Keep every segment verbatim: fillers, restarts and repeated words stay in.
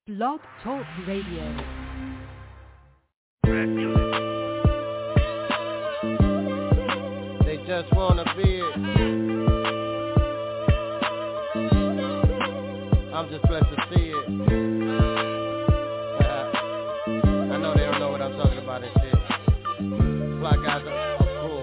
Blog Talk Radio. They just wanna be it. I'm just blessed to see it. Uh, I know they don't know what I'm talking about and shit. Fly guys are cool.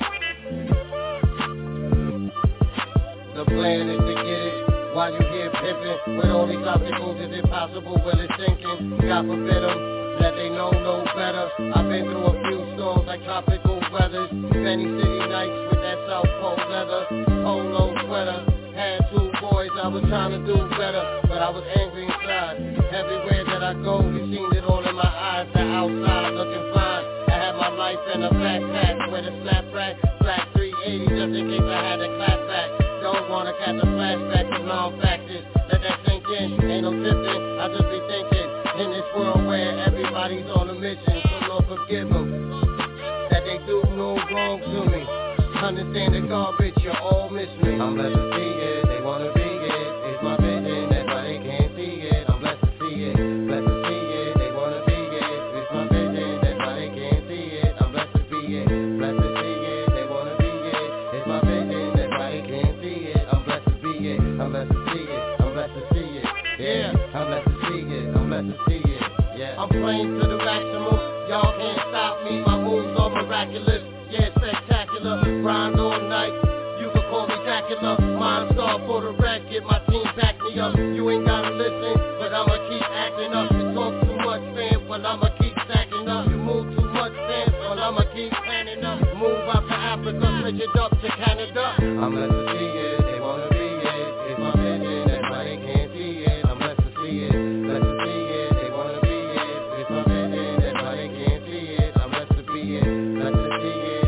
The plan is to get it while you here pimping. With all these obstacles, is it possible? Well, it's sinking. God forbid them. That they know no better. I've been through a few storms like tropical weathers. Many city nights with that South Pole leather. Polo sweater. Had two boys, I was trying to do better, but I was angry inside. Everywhere that I go, you seen it all in my eyes. The outside looking fine. I had my life in a backpack with a snapback, black three eighty just in case I had a clap back. Don't wanna catch a flashback of non-factors. Let that sink in, ain't no tipping. I just be thinking in this world where everybody's on a mission, so Lord forgive them that they do no wrong to me. Understand the garbage, you all miss me. I'm blessed to see it, they wanna be it. It's my vision, that's why they can't see it. I'm blessed to see it, blessed to see it, they wanna be it. It's my vision, that's why they can't see it. I'm blessed to be it, blessed to see it, they wanna be it. It's my vision, that's why they can't see it. I'm blessed to be it, I'm blessed to see it, I'm blessed to see it. Yeah, I'm blessed to see it, I'm blessed to see it. Yeah, I'm playing to the maximum, y'all can't stop me. My moves are miraculous, yeah, spectacular. Grind all night, you can call me Dracula. Mind star for the record, my team back me up. You ain't gotta listen, but I'ma keep acting up. You talk too much, fam, well I'ma keep stacking up. You move too much, fam, well I'ma keep panning up. Move out to Africa, switch it up to Canada. I'm blessed to see it, they wanna be it. It's my vision, that's why they can't see it. I'm blessed to see it, blessed to see it, they wanna be it. It's my vision, that's why they can't see it. I'm blessed to be it, blessed to see it.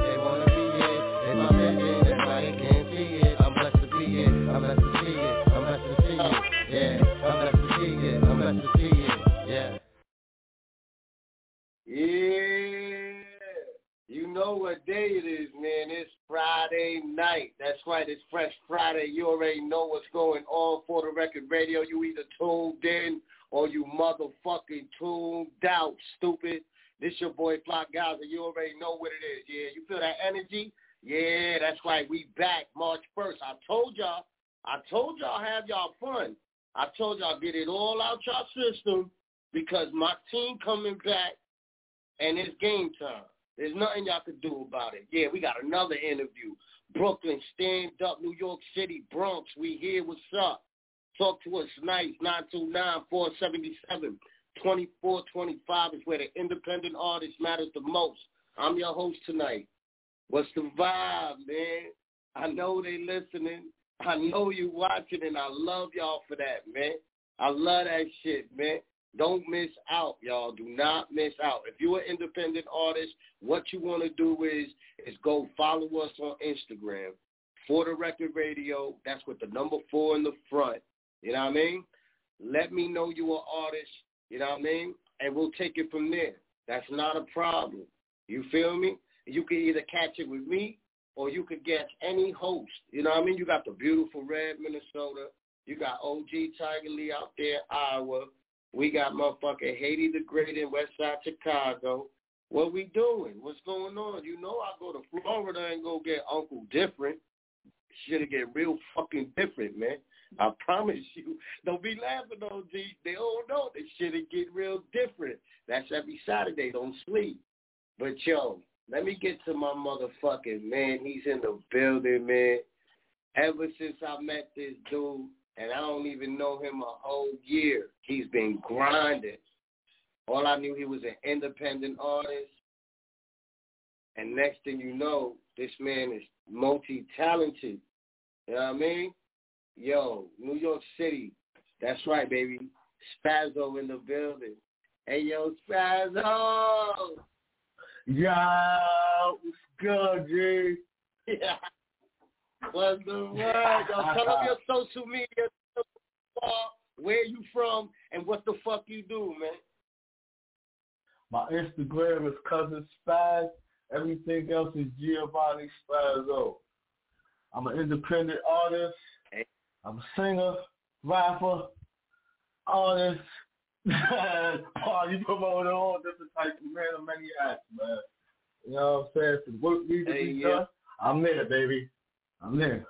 I'm blessed to see it, I'm blessed to see it, yeah. I'm blessed to see it, I'm blessed to see it, yeah. Yeah. You know what day it is, man. It's Friday night. That's right, it's Fresh Friday. You already know what's going on for the record radio. You either tuned in or you motherfucking tuned out, stupid. This your boy Flock Gaza. You already know what it is, yeah. You feel that energy? Yeah, that's right. We back March first. I told y'all. I told y'all have y'all fun. I told y'all get it all out y'all system because my team coming back and it's game time. There's nothing y'all could do about it. Yeah, we got another interview. Brooklyn, stand up, New York City, Bronx. We here. What's up? Talk to us nice. nine two nine, four seven seven, two four two five is where the independent artist matters the most. I'm your host tonight. What's the vibe, man? I know they listening. I know you watching, and I love y'all for that, man. I love that shit, man. Don't miss out, y'all. Do not miss out. If you're an independent artist, what you want to do is is go follow us on Instagram, For The Record Radio. That's with the number four in the front. You know what I mean? Let me know you're an artist, you know what I mean? And we'll take it from there. That's not a problem. You feel me? You can either catch it with me or you could get any host. You know what I mean? You got the beautiful Red, Minnesota. You got O G Tiger Lee out there, Iowa. We got motherfucking Haiti the Great in Westside Chicago. What we doing? What's going on? You know I go to Florida and go get Uncle Different. Shit'll get real fucking different, man. I promise you. Don't be laughing, O G. They all know this shit'll get real different. That's every Saturday. Don't sleep. But, yo, let me get to my motherfucking man. He's in the building, man. Ever since I met this dude, and I don't even know him a whole year, he's been grinding. All I knew, he was an independent artist. And next thing you know, this man is multi-talented. You know what I mean? Yo, New York City. That's right, baby. Spazzo in the building. Hey, yo, Spazzo. Yo, what's good, G? Yeah. What's the word? Yo, tell them your social media, where you from, and what the fuck you do, man. My Instagram is Cousin Spaz. Everything else is Giovanni Spazzo. I'm an independent artist. I'm a singer, rapper, artist. Oh, you promote all different types of man of many acts, man. You know what I'm saying? So the work needs to Hey, be yeah. done. I'm there, baby. I'm there.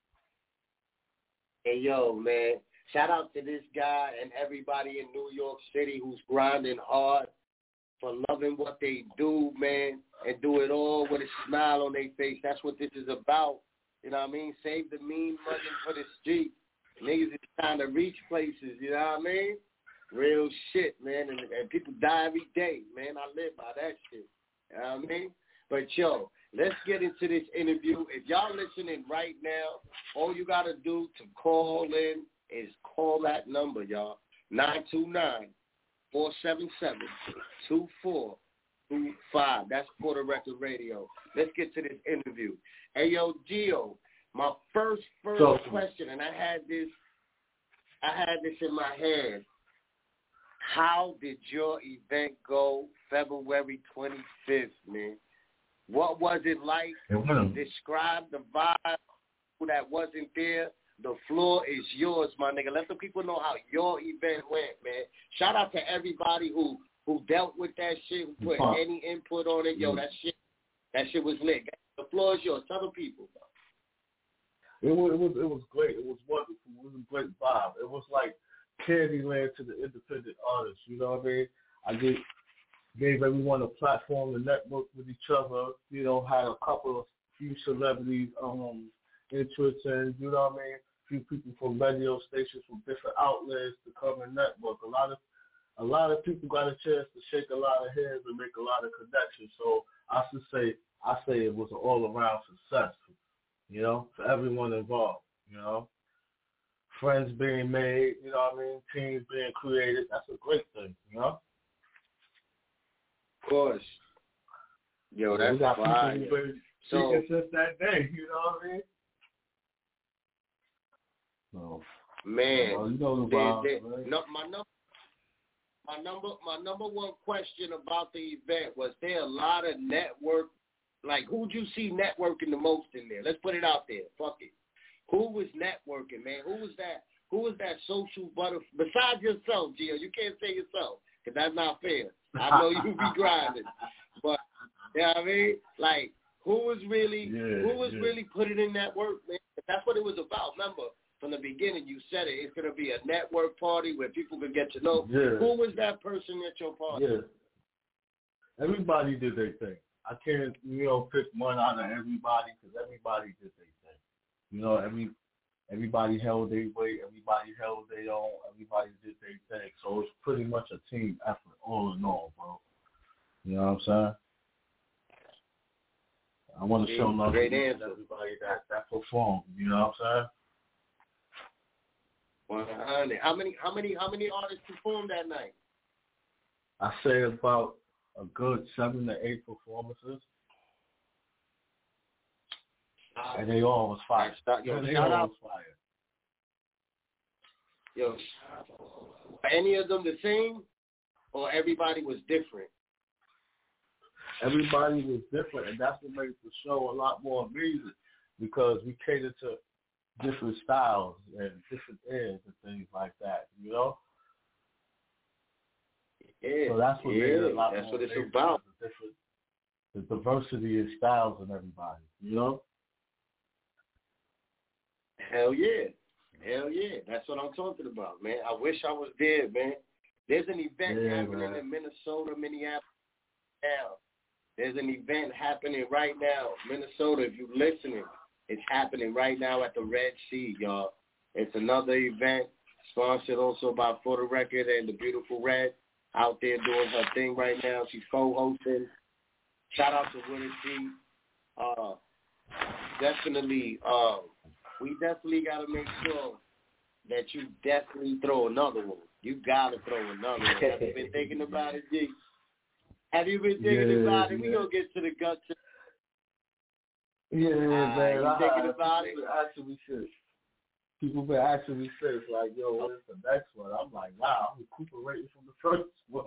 Hey, yo, man. Shout out to this guy and everybody in New York City who's grinding hard for loving what they do, man, and do it all with a smile on their face. That's what this is about. You know what I mean? Save the mean money for the street. Niggas is trying to reach places, you know what I mean? Real shit, man. And, and people die every day, man. I live by that shit. You know what I mean? But, yo, let's get into this interview. If y'all listening right now, all you got to do to call in is call that number, y'all, nine two nine, four seven seven, two four two five. That's For the Record Radio. Let's get to this interview. Hey, yo, Gio, my first, first So, question, and I had this, I had this in my head. How did your event go February twenty-fifth, man? What was it like? Describe the vibe that wasn't there. The floor is yours, my nigga. Let the people know how your event went, man. Shout out to everybody who, who dealt with that shit, who put Huh. any input on it. Yo, that shit, that shit was lit. The floor is yours. Tell the people. It was, it was it was great. It was wonderful. It was a great vibe. It was like Candyland to the independent artists. You know what I mean? I gave gave everyone a platform to network with each other. You know, had a couple of few celebrities um interests in. You know what I mean? A few people from radio stations from different outlets to come and network. A lot of a lot of people got a chance to shake a lot of hands and make a lot of connections. So I should say I say it was an all around success. You know, for everyone involved, you know. Friends being made, you know what I mean? Teams being created. That's a great thing, you know? Of course. Yo, that's we got fire. people who've been So, speaking since that day, you know what I mean? So, man, well, you know the they, vibe, they, right? no, my number, my number, my number one question about the event was there a lot of network. Like, who'd you see networking the most in there? Let's put it out there. Fuck it. Who was networking, man? Who was that? Who was that social butterfly? Besides yourself, Gio, you can't say yourself because that's not fair. I know you be grinding, but you know what I mean? Like, who was really, yeah, who was yeah. really putting in that work, man? That's what it was about. Remember, from the beginning, you said it. It's gonna be a network party where people can get to know. Yeah. Who was that person at your party? Yeah. Everybody did their thing. I can't, you know, pick one out of everybody because everybody did their thing. You know, every everybody held their weight, everybody held their own, everybody did their thing. So it's pretty much a team effort, all in all, bro. You know what I'm saying? I want to show love to everybody that, that performed. You know what I'm saying? one hundred. How many? How many? How many artists performed that night? I say about a good seven to eight performances. Uh, and they all was fire. Yo, they shout all out. was fire. Yo, are any of them the same, or everybody was different? Everybody was different, and that's what makes the show a lot more amazing because we cater to different styles and different airs and things like that, you know? Yeah, so that's what yeah, made it a lot that's more what it's amazing, about. The, different, the diversity in styles and everybody, you know? Hell yeah. Hell yeah. That's what I'm talking about, man. I wish I was there, man. There's an event yeah, happening man. in Minnesota, Minneapolis now. There's an event happening right now. Minnesota, if you're listening, it's happening right now at the Red Sea, y'all. It's another event sponsored also by For the Record and the Beautiful Red out there doing her thing right now. She's co-hosting. Shout out to Winter G. Uh, definitely, uh, we definitely got to make sure that you definitely throw another one. You got to throw another one. Have you been thinking about it, G? Have you been thinking yeah, about it? Yeah. We going to get to the guts. Yeah, uh, man. You I, thinking I, about it? People asking me shit. People been asking me shit like, yo, what is the next one? I'm like, wow, I'm recuperating from the first one.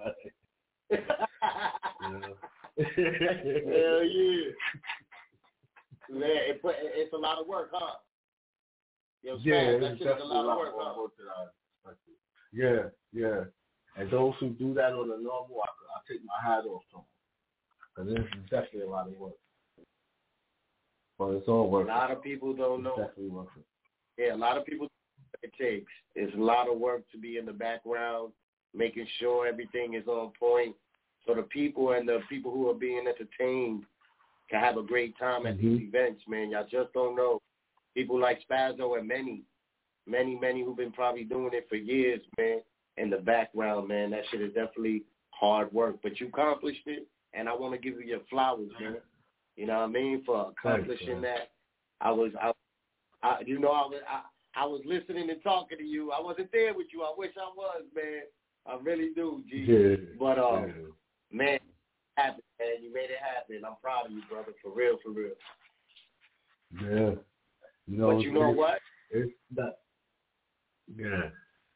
Hell yeah. Man, it put, it's a lot of work, huh? Yo, yeah, Sam, that it's shit is a definitely lot of work, more huh? work than I expected. Yeah, yeah. And those who do that on the normal, I, I take my hat off to them. Because this is definitely a lot of work. But it's all worth it. A lot of people don't it's know. Definitely worth it. Yeah, a lot of people don't know what it takes. It's a lot of work to be in the background, making sure everything is on point, so the people and the people who are being entertained can have a great time at mm-hmm. these events, man. Y'all just don't know. People like Spazzo and many, many, many who've been probably doing it for years, man, in the background, man. That shit is definitely hard work. But you accomplished it, and I want to give you your flowers, man. You know what I mean, for accomplishing Thanks, that. I was, I, I, you know, I was, I, I was listening and talking to you. I wasn't there with you. I wish I was, man. I really do, G. Yeah. But, um, yeah. man, it happened, man. You made it happen. I'm proud of you, brother, for real, for real. Yeah. You know, but you know it's, what? It's not. Yeah.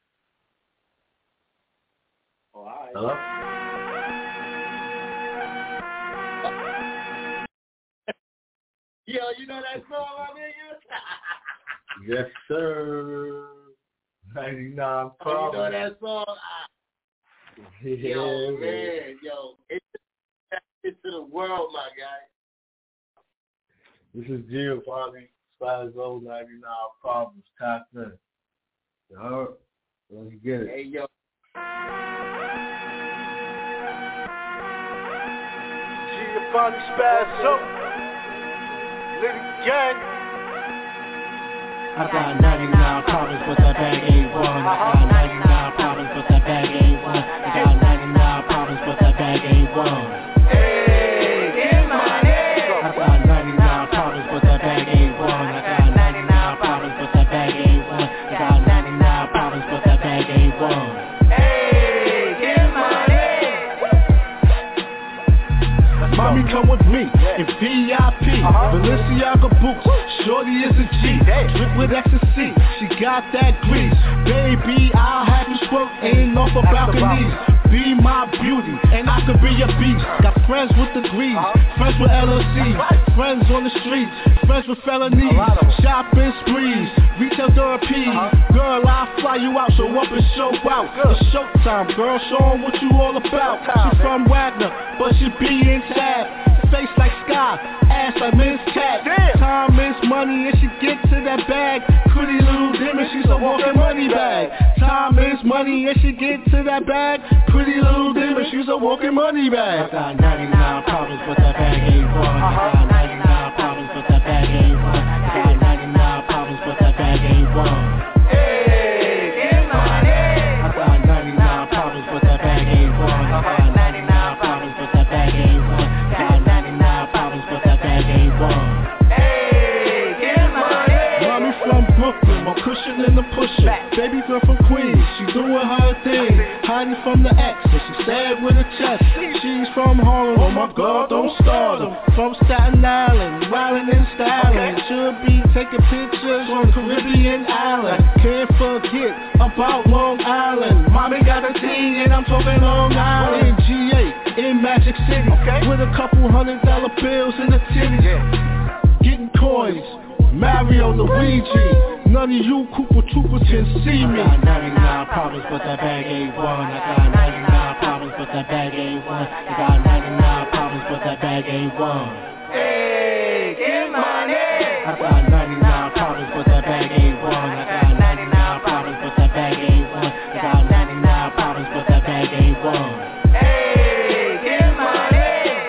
Oh, all right. Hello? Yo, you know that song, my nigga? Yes, sir. ninety-nine Oh, you know that song? Yeah, yo, man, yo. It's it to the world, my guy. This is Giovanni Spazzo, ninety-nine Problems, top ten. All right, let's get it. Hey, yo. Giovanni Spazzo. Little gang. I got ninety-nine problems, but that bag ain't one. I got ninety-nine problems, but that bag ain't one. I got ninety-nine problems, but that bag ain't one. Hey, get money. I got ninety-nine problems, but that bag ain't one. I got ninety-nine problems, but that bag ain't one. I got ninety-nine problems, but that bag ain't one. Hey, get money. Mommy, come with me in V I P, uh-huh. Balenciaga boots, shorty is a G, drip with ecstasy, she got that grease. Baby, I'll have you squirting off a balcony. Be my beauty, and I could be your beast. Got friends with degrees, friends with L L C, friends on the streets, friends with felonies, shopping sprees, retail therapy. Girl, I'll fly you out, show up and show out. It's showtime, girl, show 'em what you all about. She from Wagner, but she be in tab. Face like Sky, ass like Miss Cat. Time is money and she get to that bag. Pretty little demon, she's a walking money bag. Time is money and she get to that bag. Pretty little demon, she's a walking money bag. I got ninety-nine problems, but that bag ain't one. I got ninety-nine problems, but that bag ain't one. I got ninety-nine problems, but that bag ain't one. Hey, get money. I got ninety-nine problems, but that bag ain't one. I got ninety-nine problems, but that bag ain't one. Got ninety-nine problems, but that bag ain't one. Hey, get money. Mommy from Brooklyn, my cushion in the pusher. Baby girl from Queens, she doing her thing. Hiding from the ex, but she sad with a chest. She's from Harlem, oh my God, don't start them. From Staten Island, wildin' and styling. Should be taking pictures on Caribbean Island. Can't forget about Long Island. Mommy got a teen and I'm talking Long Island. G A in Magic City, with a couple hundred dollar bills in the titty. Getting coins, Mario, Luigi. None of you Koopa Troopers can see me. I got ninety-nine problems, but that bag ain't one. I got ninety-nine problems, but that bag ain't one. I got ninety-nine problems, but that bag ain't one. Hey, get money. I got ninety-nine problems, but that bag ain't one. I got ninety-nine problems, but that bag ain't one. I got ninety-nine problems, but that bag ain't one. Hey, get money.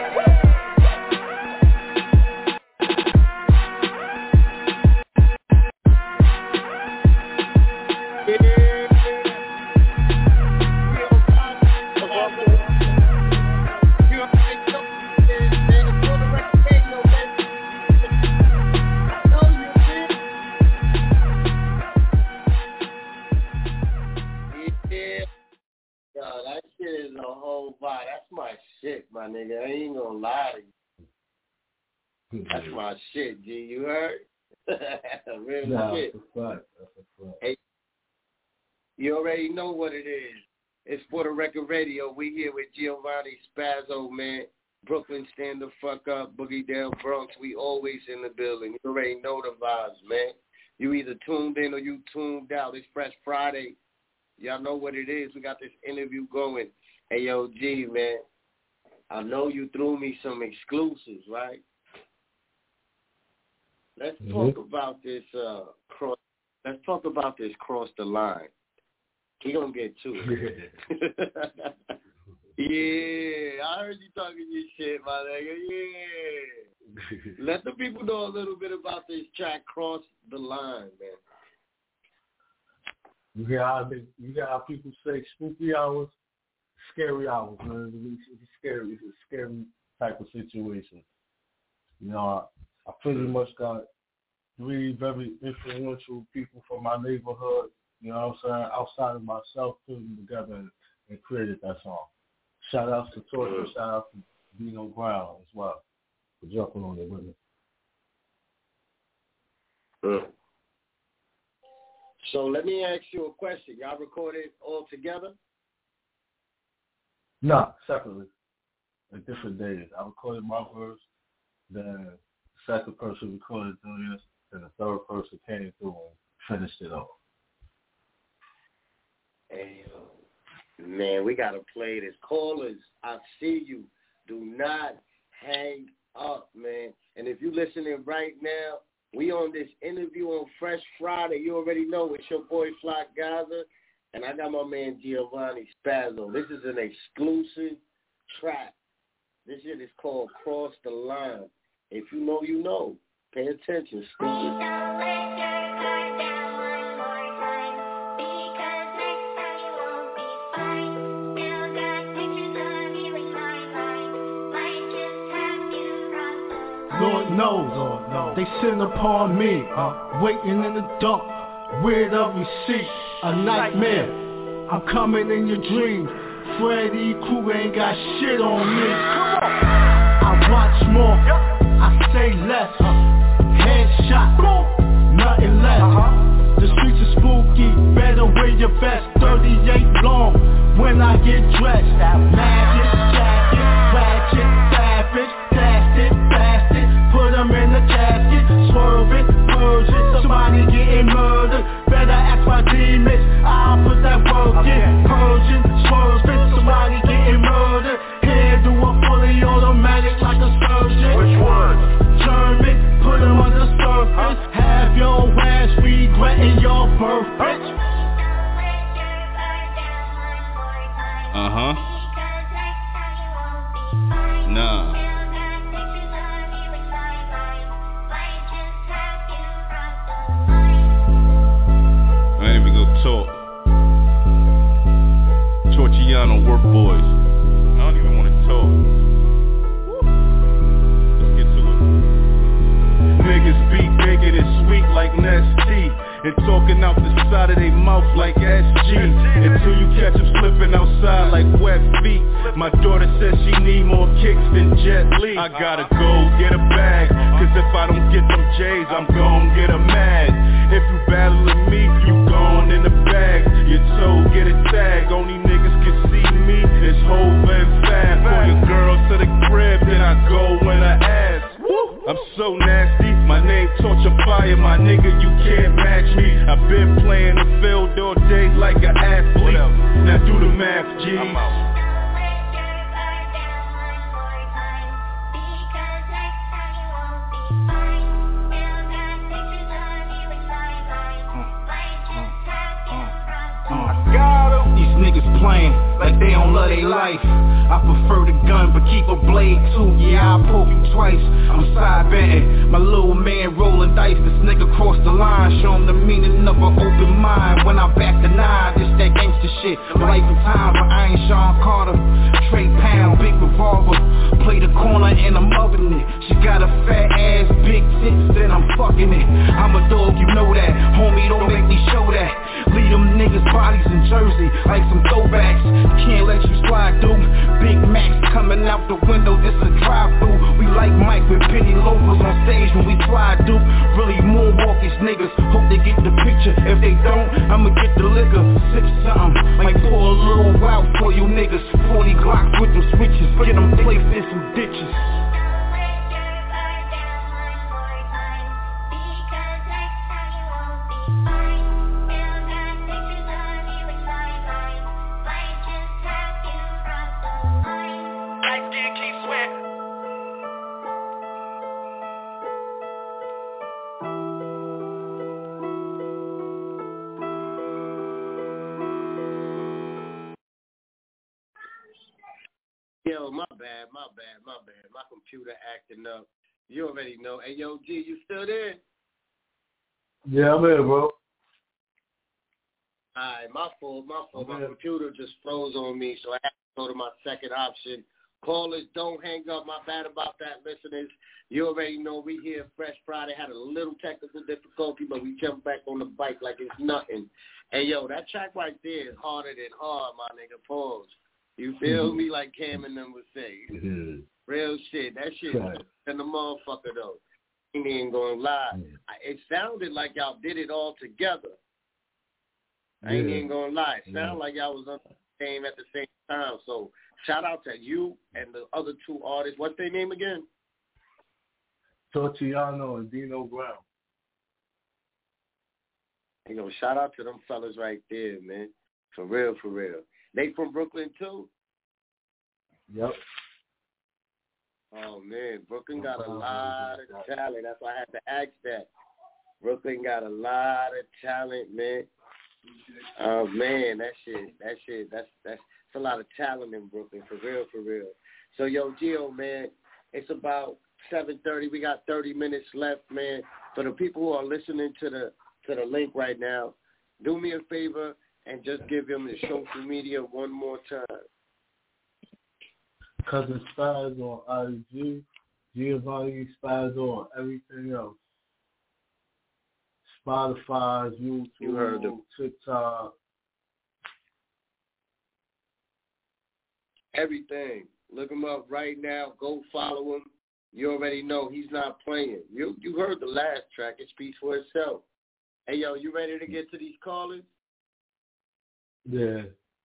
My nigga, I ain't gonna lie to you. That's my shit, G. You heard? Real nah, shit. That's a fact. That's a fact. Hey, you already know what it is. It's For the Record Radio. We here with Giovanni Spazzo, man. Brooklyn, stand the fuck up. Boogie Down Bronx. We always in the building. You already know the vibes, man. You either tuned in or you tuned out. It's Fresh Friday. Y'all know what it is. We got this interview going. Hey, yo, G, man, I know you threw me some exclusives, right? Let's mm-hmm. talk about this uh, cross. Let's talk about this cross the line. We gonna get to it. Yeah, I heard you talking your shit, my nigga. Yeah. Let the people know a little bit about this track, Cross the Line, man. You hear how they, you hear how people say spooky hours, scary hours, man. It's a scary, it's a scary type of situation. You know, I, I pretty much got three very influential people from my neighborhood, you know what I'm saying, outside of myself, putting them together and, and created that song. Shout outs to Torture, mm. shout out to Dino Brown as well for jumping on it with me. Mm. So let me ask you a question. Y'all recorded all together? No, separately. At different days. I recorded my verse, then the second person recorded Julius, and the third person came through and finished it off. Hey, man, we got to play this. Callers, I see you. Do not hang up, man. And if you're listening right now, we on this interview on Fresh Friday. You already know it's your boy Flock Gaza, and I got my man Giovanni Spazzo. This is an exclusive track. This shit is called Cross the Line. If you know, you know. Pay attention. Lord knows, Lord knows, they send upon me, uh, waiting in the dark, with a receipt, a nightmare. I'm coming in your dreams. Freddy Krueger ain't got shit on me. I watch more, I say less. Headshot, nothing less. The streets are spooky, better wear your vest. thirty-eight long when I get dressed. Magic, jacket, ratchet, savage, dashed it, bastard. Put them in the casket, swerving, purging. Somebody getting murdered, better ask my demons. I'll put that work in, purging, swerving. Somebody getting murdered. Here do a fully automatic like a surgeon. Which one? German, put them on the surface. Have your ass regretting your birth, bitch. Uh-huh. Nah. I ain't even gonna talk. Torchiano work boys. I don't even want to talk. Let's get to it. Niggas be making it sweet like Nestea, and talking out the side of their mouth like S G, until you catch them slipping outside like wet feet. My daughter says she need more kicks than Jet Li. I gotta go get a bag, cause if I don't get them J's, I'm gon' get a mad. If you battling me, you gone in the bag. Your toe get a tag, only niggas can see me, it's Hov and Fab. Pull your girl to the crib, then I go in her ass. I'm so nasty, my name Torture Fire, my nigga, you can't match me. I've been playing the field all day like an athlete. Now do the math, G. I'm out. These niggas playing like they don't love their life. I prefer the gun but keep a blade too. Yeah, I poke you twice, I'm side betting. My little man rolling dice, this nigga crossed the line. Show him the meaning of an open mind. When I back the nine, this that gangster shit. Life and time, but I ain't Sean Carter. Trey Pound, big revolver. Play the corner and I'm loving it. She got a fat ass, big tits, then I'm fucking it. I'm a dog, you know that. Homie, don't make me show that. Leave them niggas bodies in Jersey like some throwbacks. Can't let you slide through. Big Macs coming out the window, this a drive-through. We like Mike with penny loafers on stage when we fly through. Really moonwalk these niggas, hope they get the picture. If they don't, I'ma get the liquor. Sip something, might pour a little wild for you niggas. Forty Glocks with the switches, get them placed in some ditches. Yo, my bad, my bad, my bad. My computer acting up. You already know. Hey, yo, G, you still there? Yeah, I'm here, bro. All right, my fault, my fault. My computer just froze on me, so I had to go to my second option. Callers, don't hang up. My bad about that, listeners. You already know we here Fresh Friday. Had a little technical difficulty, but we jumped back on the bike like it's nothing. Hey, yo, that track right there is harder than hard, my nigga. Pause. You feel mm-hmm. me, like Cam and them would say. Mm-hmm. Real shit. That shit is in the motherfucker, though. I ain't even gonna lie. Mm-hmm. It sounded like y'all did it all together. I ain't yeah. even gonna lie. It sounded yeah. like y'all was on the same at the same time. So shout out to you and the other two artists. What's their name again? Tortiano and Dino Brown. You know, shout out to them fellas right there, man. For real, for real. They from Brooklyn too? Yep. Oh man, Brooklyn got a lot of talent. That's why I had to ask that. Brooklyn got a lot of talent, man. Oh man, that shit, that shit, that's that's it's a lot of talent in Brooklyn, for real, for real. So yo, Gio, man, it's about seven thirty. We got thirty minutes left, man. For the people who are listening to the to the link right now, do me a favor and just give them the social media one more time. Cousin Spies on I G, Giovanni Spies on everything else. Spotify, YouTube, you heard them. TikTok. Everything. Look him up right now. Go follow him. You already know he's not playing. You you heard the last track. It speaks for itself. Hey, yo, you ready to get to these callers? Yeah.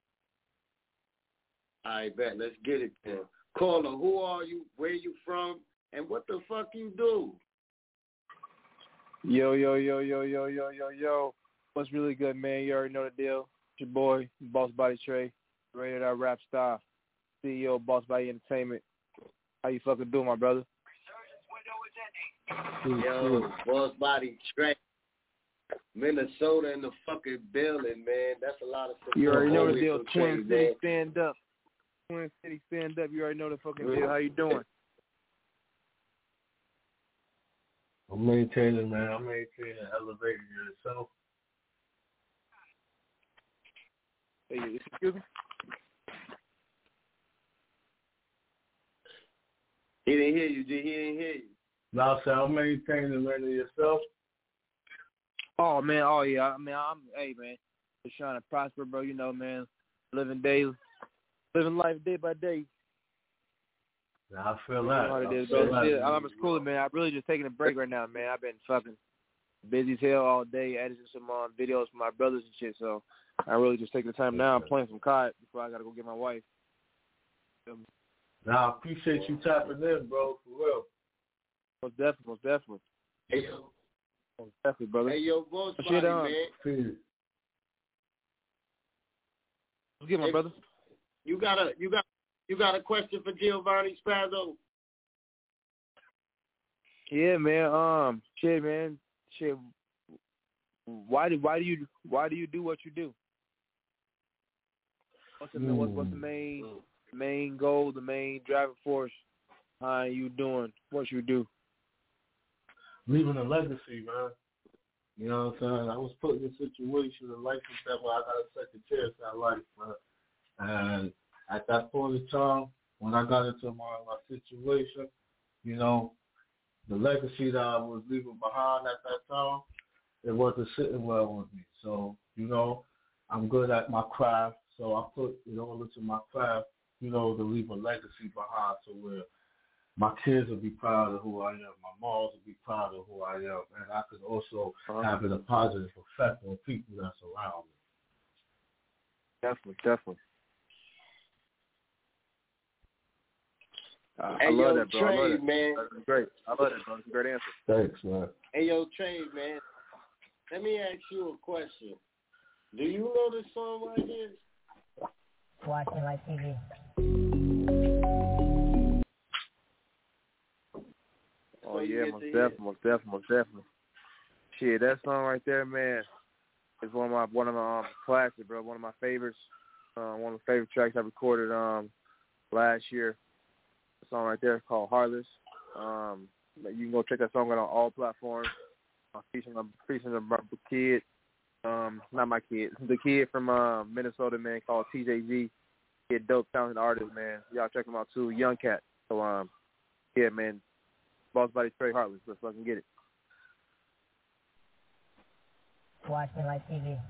I bet. Let's get it then. Caller, who are you? Where you from? And what the fuck you do? Yo, yo, yo, yo, yo, yo, yo, yo. What's really good, man? You already know the deal. It's your boy, Boss Body Trey, rated R rap star, C E O of Boss Body Entertainment. How you fucking doing, my brother? Yo, Boss Body Trey. Minnesota in the fucking building, man. That's a lot of support. You already know the deal. Twin City, stand up. Twin City, stand up. You already know the fucking deal. How you doing? I'm maintaining, man. I'm maintaining, elevating yourself. Hey, excuse me? He didn't hear you, G. He didn't hear you. No, sir. I'm maintaining, man, yourself. Oh, man. Oh, yeah. I mean, I'm, hey, man, just trying to prosper, bro. You know, man, living daily, living life day by day. Yeah, I feel that. I I feel that. Shit, I'm just cool, man. I'm really just taking a break right now, man. I've been fucking busy as hell all day, editing some uh, videos for my brothers and shit, so I'm really just taking the time now. I'm playing some card before I got to go get my wife. Um, Nah, I appreciate you tapping in, bro, for real. Most definitely, most definitely. Hey, yo. Most definitely, brother. Hey, yo, Boss What's Body, on? man. Peace. What's good, my hey, brother? You got a, you got, you got a question for Giovanni Spazzo? Yeah, man. Um, shit, man. Shit. Why do, why do you, why do you do what you do? What's the, mm. what's, what's the main, main goal, the main driving force behind you doing what you do? Leaving a legacy, man. You know what I'm saying? I was put in a situation in life that where I got a second chance at life, man. And at that point in time, when I got into my, my situation, you know, the legacy that I was leaving behind at that time, it wasn't sitting well with me. So, you know, I'm good at my craft, so I put it all into my craft, you know, to leave a legacy behind to where my kids will be proud of who I am, my moms will be proud of who I am, and I could also uh-huh. have it a positive effect on people that's around me. Definitely, definitely. Uh, hey, I love yo, that, bro. Trey, I love that. man. That's great. I love that, bro. That's a great answer. Thanks, man. Hey, yo, Trey, man. Let me ask you a question. Do you know this song right here? Watching my T V. Oh, yeah, most definitely, most definitely, most definitely. Shit, that song right there, man, is one of my one of my um, classics, bro. One of my favorites. Uh, one of my favorite tracks I recorded um, last year. A song right there called Heartless. Um, you can go check that song out on all platforms. I'm featuring, I'm featuring a kid, um, not my kid, the kid from uh, Minnesota, man, called T J Z. He a dope, talented artist, man. Y'all check him out too, Young Cat. So, um, yeah, man, Boss Body Trey Heartless. Let's fucking get it. Watching like T V.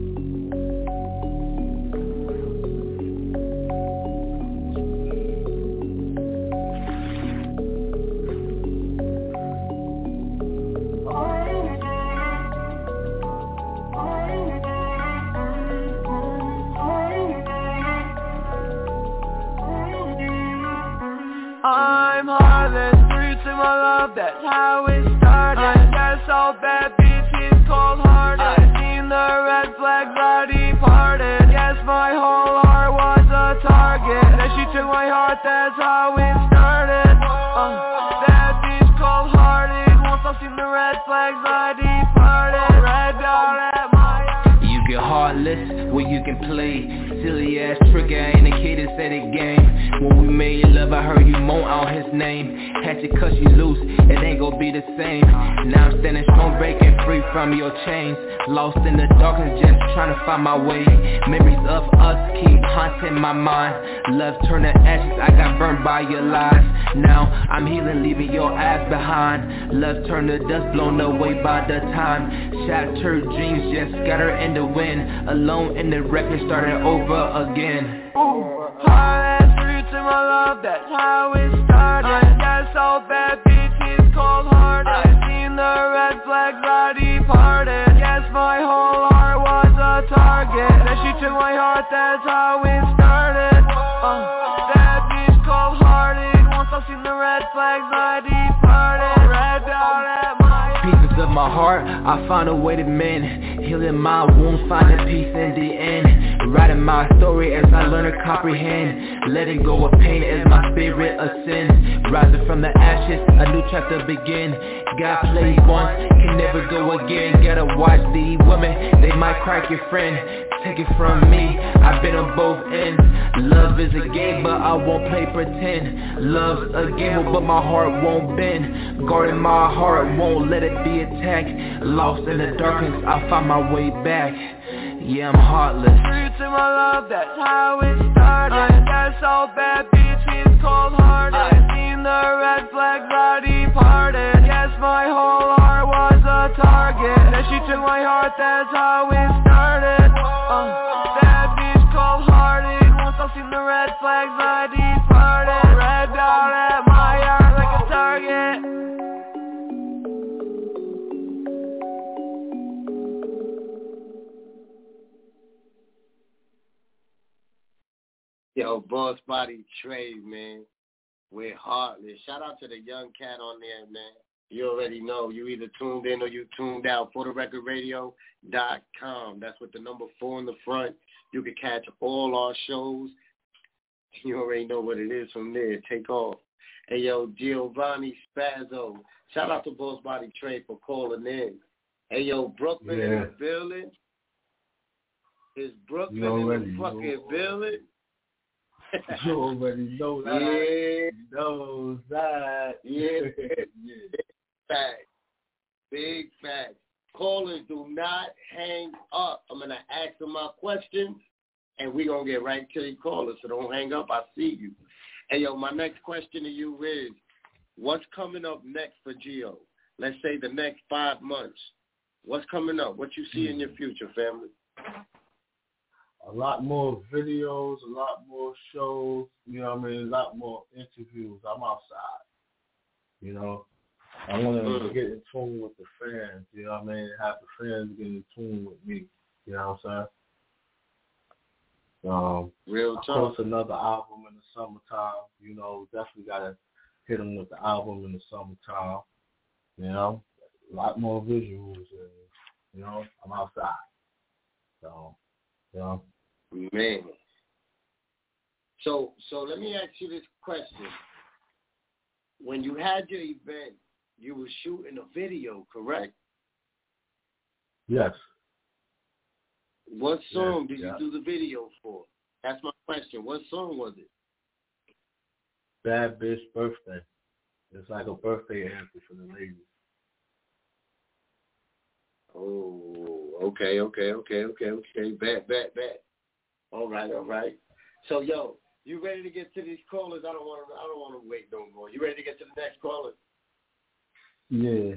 I'm heartless, free to my love, that's how it started. I got so bad, bitch, it's cold-hearted. I seen the red flags already parted. Guess my whole heart was a target. Then she took my heart, that's how it started. uh, That bitch cold-hearted. Once I seen the red flags already parted. Red dot at my ass. You get heartless, where you can play silly ass trick, I ain't a kid that said it game. When we made love, I heard you moan out his name. Had to cut you loose, it ain't gon' be the same. Now I'm standing strong, breaking free from your chains. Lost in the darkness, just trying to find my way. Memories of us keep haunting my mind. Love turned to ashes, I got burned by your lies. Now I'm healing, leaving your ass behind. Love turned to dust, blown away by the time. Shattered dreams just scatter in the wind. Alone in the wreckage, starting over again. Heartless, free to my love, that's how it started. I got so bad, bitch, it's cold-hearted. I seen the red flag body parted. Guess my whole heart was a target. Then she took my heart, that's how it started. uh, That bitch cold-hearted. Once I seen the red flag body parted. Red dot at my ass. Pieces of my heart, I found a way to mend. Healing my wounds, finding peace in the end. Writing my story as I learn to comprehend. Letting go of pain as my spirit ascends. Rising from the ashes, a new chapter begin. God played once, can never go again. Gotta watch these women, they might crack your friend. Take it from me, I've been on both ends. Love is a game, but I won't play pretend. Love's a gamble, but my heart won't bend. Guarding my heart, won't let it be attacked. Lost in the darkness, I find my way back. Yeah, I'm heartless. Free to my love, that's how it started. I got so bad, bitch, it's cold-hearted. I seen the red flag body parted. Guess my whole heart was a target. Then she took my heart, that's how it started. uh, That bitch cold-hearted. Once I seen the red flag body parted. Red dot at my heart like a target. Yo, Boss Body Trey, man. We're Heartless. Shout out to the Young Cat on there, man. You already know. You either tuned in or you tuned out. for the record radio dot com. That's with the number four in the front. You can catch all our shows. You already know what it is from there. Take off. Hey, yo, Giovanni Spazzo. Shout out to Boss Body Trey for calling in. Hey, yo, Brooklyn yeah. in the building. Is Brooklyn you in the fucking know. building? You already know that. Yeah. Knows that. Yeah. yeah. Big fact. Big fact. Callers, do not hang up. I'm going to ask them my questions, and we're going to get right to the callers, so don't hang up. I see you. Hey, yo, my next question to you is, what's coming up next for Gio? Let's say the next five months. What's coming up? What you see in your future, family? A lot more videos, a lot more shows, you know what I mean, a lot more interviews. I'm outside, you know. I want to mm. get in tune with the fans, you know what I mean, have the fans get in tune with me, you know what I'm saying? Um, Real of talk. course, another album in the summertime, you know, definitely got to hit them with the album in the summertime, you know. A lot more visuals, and, you know, I'm outside. So, you know. Man. So so let me ask you this question. When you had your event, you were shooting a video, correct? Yes. What song yes, did yes. you do the video for? That's my question. What song was it? Bad Bitch Birthday. It's like a birthday anthem for the ladies. Oh, okay, okay, okay, okay, okay. Bad, bad, bad. All right, all right. So, yo, you ready to get to these callers? I don't want to. I don't want to wait no more. You ready to get to the next caller? Yeah.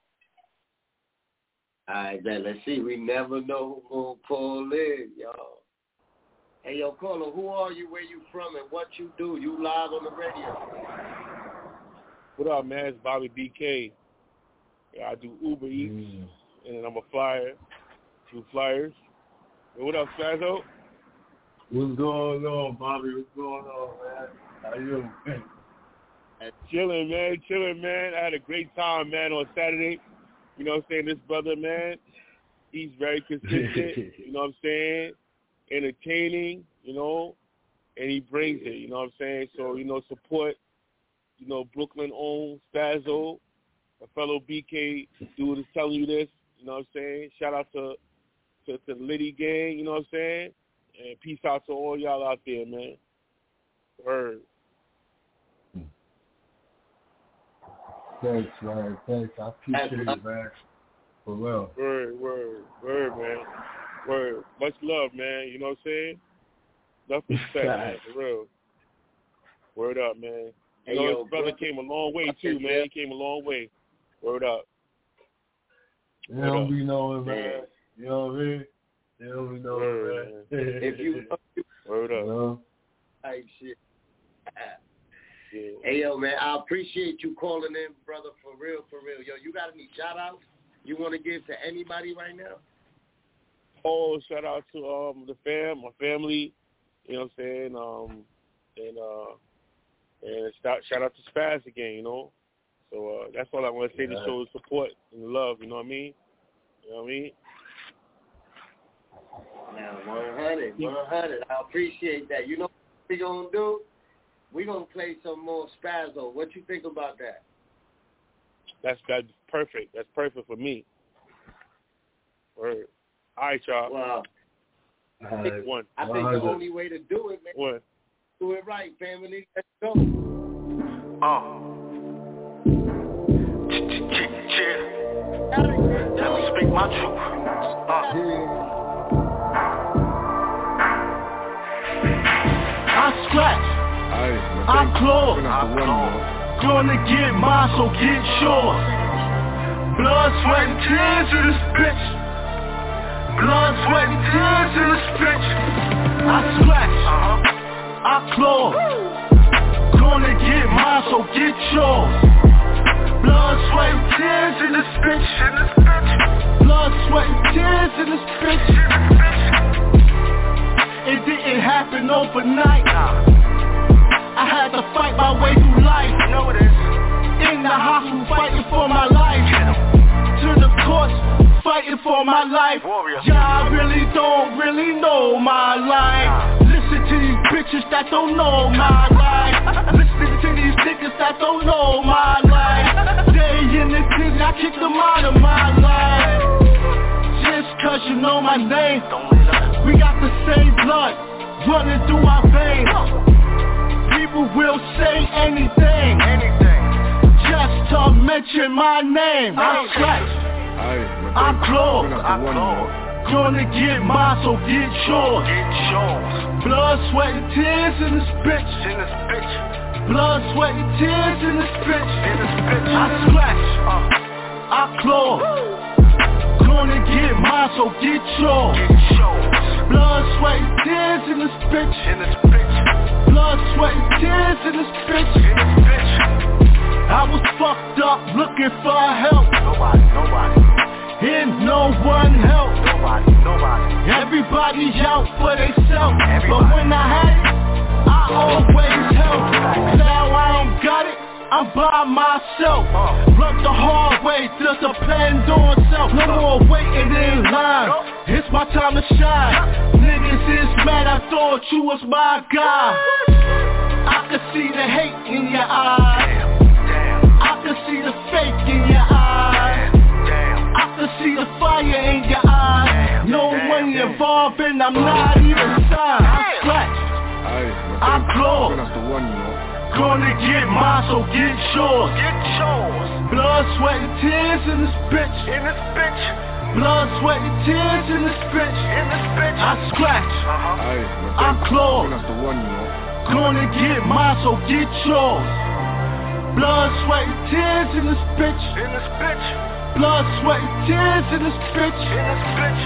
All right, then let's see. We never know who gonna call in, y'all. Hey, yo, caller, who are you? Where you from? And what you do? You live on the radio. What up, man? It's Bobby B K. Yeah, I do Uber Eats, mm. and I'm a flyer. Do flyers. Hey, what up, Spazzo? What's going on, Bobby? What's going on, man? How you? Chilling, man. Chilling, man. I had a great time, man, on Saturday. You know what I'm saying? This brother, man, he's very consistent. You know what I'm saying? Entertaining, you know, and he brings it. You know what I'm saying? So, you know, support, you know, Brooklyn-owned Spazzo, a fellow B K dude is telling you this. You know what I'm saying? Shout out to, to, to the Liddy gang, you know what I'm saying? And peace out to all y'all out there, man. Word. Thanks, man. Thanks. I appreciate it, man. For real. Word, word, word, man. Word. Much love, man. You know what I'm saying? Nothing said, man. For real. Word up, man. You hey, know, yo, his brother bro. came a long way, too, man. He came a long way. Word up. You don't be knowing, man. You know what I mean? You don't be knowing, Word, man. If you... Word up. You know? Type shit. Yeah. Hey, yo, man, I appreciate you calling in, brother, for real, for real. Yo, you got any shout-outs you want to give to anybody right now? Oh, shout out to um the fam, my family, you know what I'm saying? Um, and uh, and shout, shout out to Spaz again, you know? So uh, that's all I want to say yeah. to show the support and the love, you know what I mean? You know what I mean? Now, one hundred, one hundred. I appreciate that. You know what we going to do? We're going to play some more Spazzo. What you think about that? That's that's perfect. That's perfect for me. Word. All right, y'all. Wow. Uh, One. I think the only way to do it, man, One. do it right, family. Let's go. Oh. Let me speak my truth. I scratch. I claw. Gonna get mine, so get yours. Blood, sweat, and tears in this bitch. Blood, sweat, and tears in this bitch. I scratch. I claw. Gonna get mine, so get yours. Blood, sweat, and tears in this bitch. Blood, sweat, and tears in this bitch. It didn't happen overnight. I had to fight my way through life. You know it is. In the hospital fighting for my life. To the courts fighting for my life. Y'all really don't really know my life. Listen to these bitches that don't know my life. Listen to these niggas that don't know my life. They in the pit, I kick them out of my life. Just cause you know my name. We got the same blood running through our veins. People will say anything, anything, just to mention my name. I'm scratch, I'm close, gonna get mine, so get yours. Blood, sweat, and tears in this bitch. Blood, sweat, and tears in this bitch. I scratch, I claw, gonna get mine, so get yours. Blood, sweat, and tears in this bitch. Blood, sweat, and tears in this bitch. I was fucked up looking for help. Nobody, nobody. And no one helped. Nobody, nobody. Everybody out for themselves. But when I had it, I always helped. Now I ain't got it, I'm by myself. Learned the hard way to depend on self. No more waiting in line, it's my time to shine. Niggas is mad, I thought you was my guy. I could see the hate in your eyes. I could see the fake in your eyes. I could see the fire in your eyes. No money involved and I'm not even signed. I'm scratched, I'm close, Gonna get mine, so get yours. Get yours. Blood, sweat, and tears in this bitch. In this bitch. Blood, sweat, and tears in this bitch. In this bitch. I scratch. Uh-huh. I'm clawed. That's the one, you know. Gonna get mine, so get yours. Blood, sweat, and tears in this bitch. In this bitch. Blood, sweat, and tears in this bitch. In this bitch.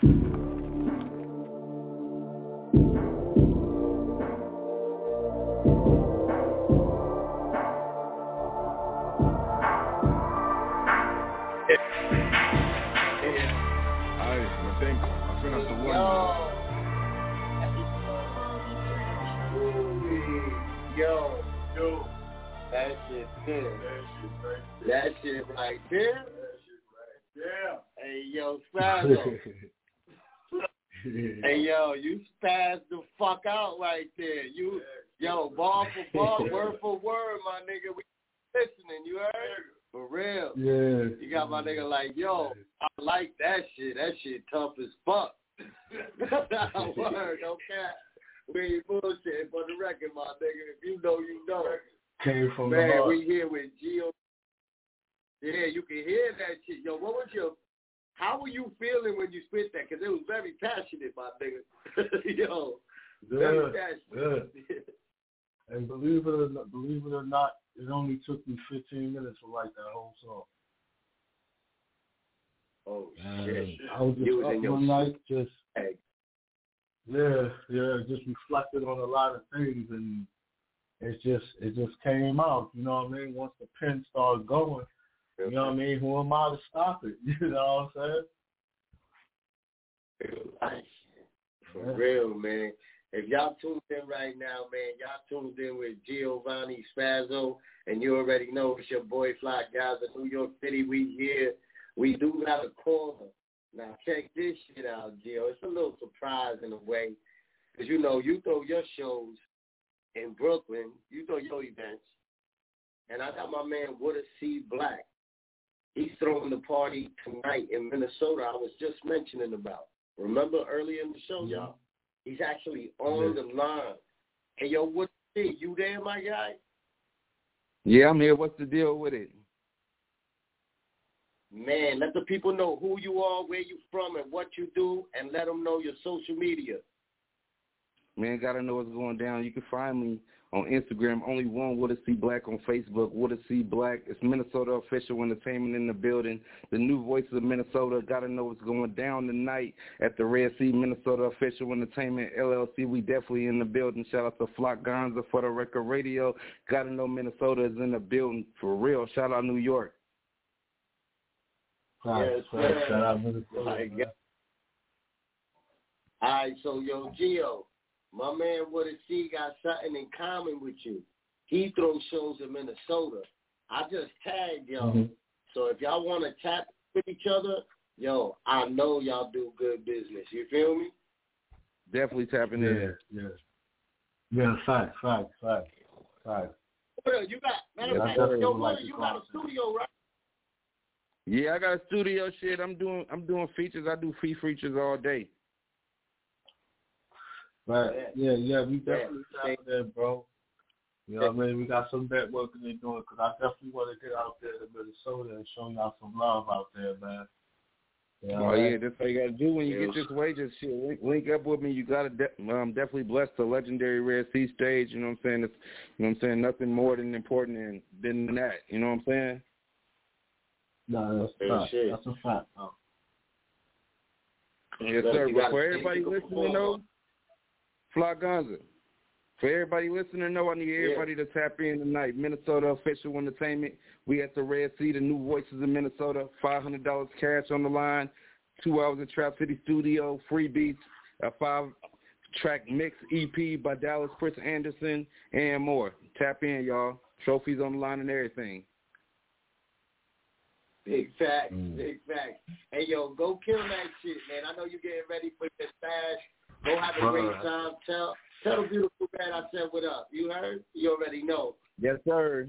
Yo, yo, that shit there. That shit right there. That shit right there. Hey, yo, Spazzo. Hey, yo, you spaz the fuck out right there. You, yo, ball for ball, word for word, my nigga. We listening, you heard? For real. Yeah. You got my nigga like, yo, I like that shit. That shit tough as fuck. Word, okay. We ain't bullshit for the record, my nigga. If you know, you know. Came from Man, the heart. we here with Gio. Yeah, you can hear that shit. Yo, what was your, how were you feeling when you spit that? Because it was very passionate, my nigga. Yo, yeah, very passionate. Yeah. And believe it or not, believe it or not, it only took me fifteen minutes to write that whole song. Oh, and shit. I was just you was up in your one night, just, hey. yeah, yeah, just reflected on a lot of things, and it just, it just came out, you know what I mean? Once the pen started going, you know what I mean? Who am I to stop it? You know what I'm saying? For yeah. real, man. If y'all tuned in right now, man, y'all tuned in with Giovanni Spazzo, and you already know it's your boy Fly Guys in New York City. We here. We do got a corner. Now, check this shit out, Gio. It's a little surprise in a way, because, you know, you throw your shows in Brooklyn. You throw your events. And I got my man, Woodard C. Black. He's throwing the party tonight in Minnesota I was just mentioning about. Remember earlier in the show, mm-hmm. y'all? He's actually on yeah. the line. Hey, yo, what's it? You there, my guy? Yeah, I'm here. What's the deal with it? Man, let the people know who you are, where you from, and what you do, and let them know your social media. Man, gotta know what's going down. You can find me on Instagram, only one Woodard C. Black, on Facebook, Woodard C. Black. It's Minnesota Official Entertainment in the building. The new voices of Minnesota. Gotta know what's going down tonight at the Red Sea Minnesota Official Entertainment, L L C. We definitely in the building. Shout out to Flock Gonza for the record radio. Gotta know Minnesota is in the building for real. Shout out New York. Yes, sir. Shout out Minnesota. All right, so, yo, Gio. My man Woodard C got something in common with you. He throws shows in Minnesota. I just tagged y'all. Mm-hmm. So if y'all want to tap with each other, yo, I know y'all do good business. You feel me? Definitely tapping yeah, in. Yeah, yeah. Fact, fact, fact, fact. You got, matter of fact, yo, like you got a studio, right? Yeah, I got a studio. Shit, I'm doing, I'm doing features. I do free features all day. Right. Yeah, yeah, we definitely yeah. out there, bro. You know what I mean? We got some networking they're doing, because I definitely want to get out there to Minnesota and show y'all some love out there, man. You know, oh, right? yeah, that's what you got to do when you get this way. Just shit, link, link up with me. You got to de- um, definitely bless the legendary Red Sea stage. You know what I'm saying? It's, you know what I'm saying? Nothing more than important than, than that. You know what I'm saying? No, that's a fact. That's a fact. Oh. Yes, sir. But for everybody listening, though, Flock Gonza. For everybody listening to know, I need everybody yeah. to tap in tonight. Minnesota Official Entertainment. We at the Red Sea, the new voices in Minnesota. five hundred dollars cash on the line. Two hours of Trap City Studio. Free beats. A five-track mix E P by Dallas Chris Anderson and more. Tap in, y'all. Trophies on the line and everything. Big facts. Mm. Big facts. Hey, yo, go kill that shit, man. I know you're getting ready for your stash. Go have a great time. Tell tell the beautiful man I said what up. You heard? You already know. Yes, sir.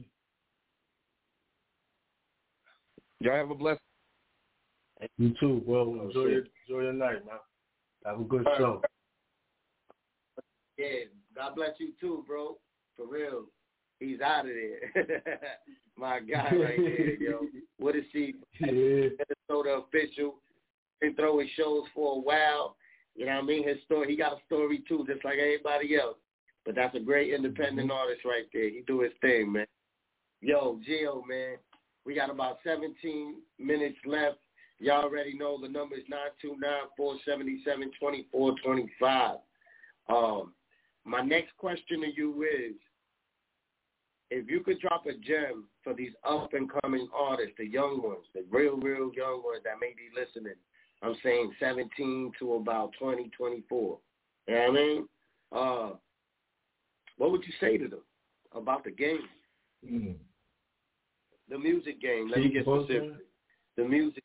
Y'all have a blessed. You too, bro. Enjoy your enjoy your night, man. Have a good show. Yeah. God bless you too, bro. For real. he's out of there. My guy right there, yo. What is he? Yeah. Minnesota official. Been throwing shows for a while. You know what I mean? His story, he got a story too, just like everybody else. But that's a great independent mm-hmm. artist right there. He do his thing, man. Yo, Gio, man. We got about seventeen minutes left. Y'all already know the number is nine two nine, four seven seven, two four two five. Um, my next question to you is, if you could drop a gem for these up-and-coming artists, the young ones, the real, real young ones that may be listening, I'm saying seventeen to about twenty, twenty-four. You know what I mean? Uh, what would you say to them about the game? Mm. The music game. Let Keep me get working. specific. The music.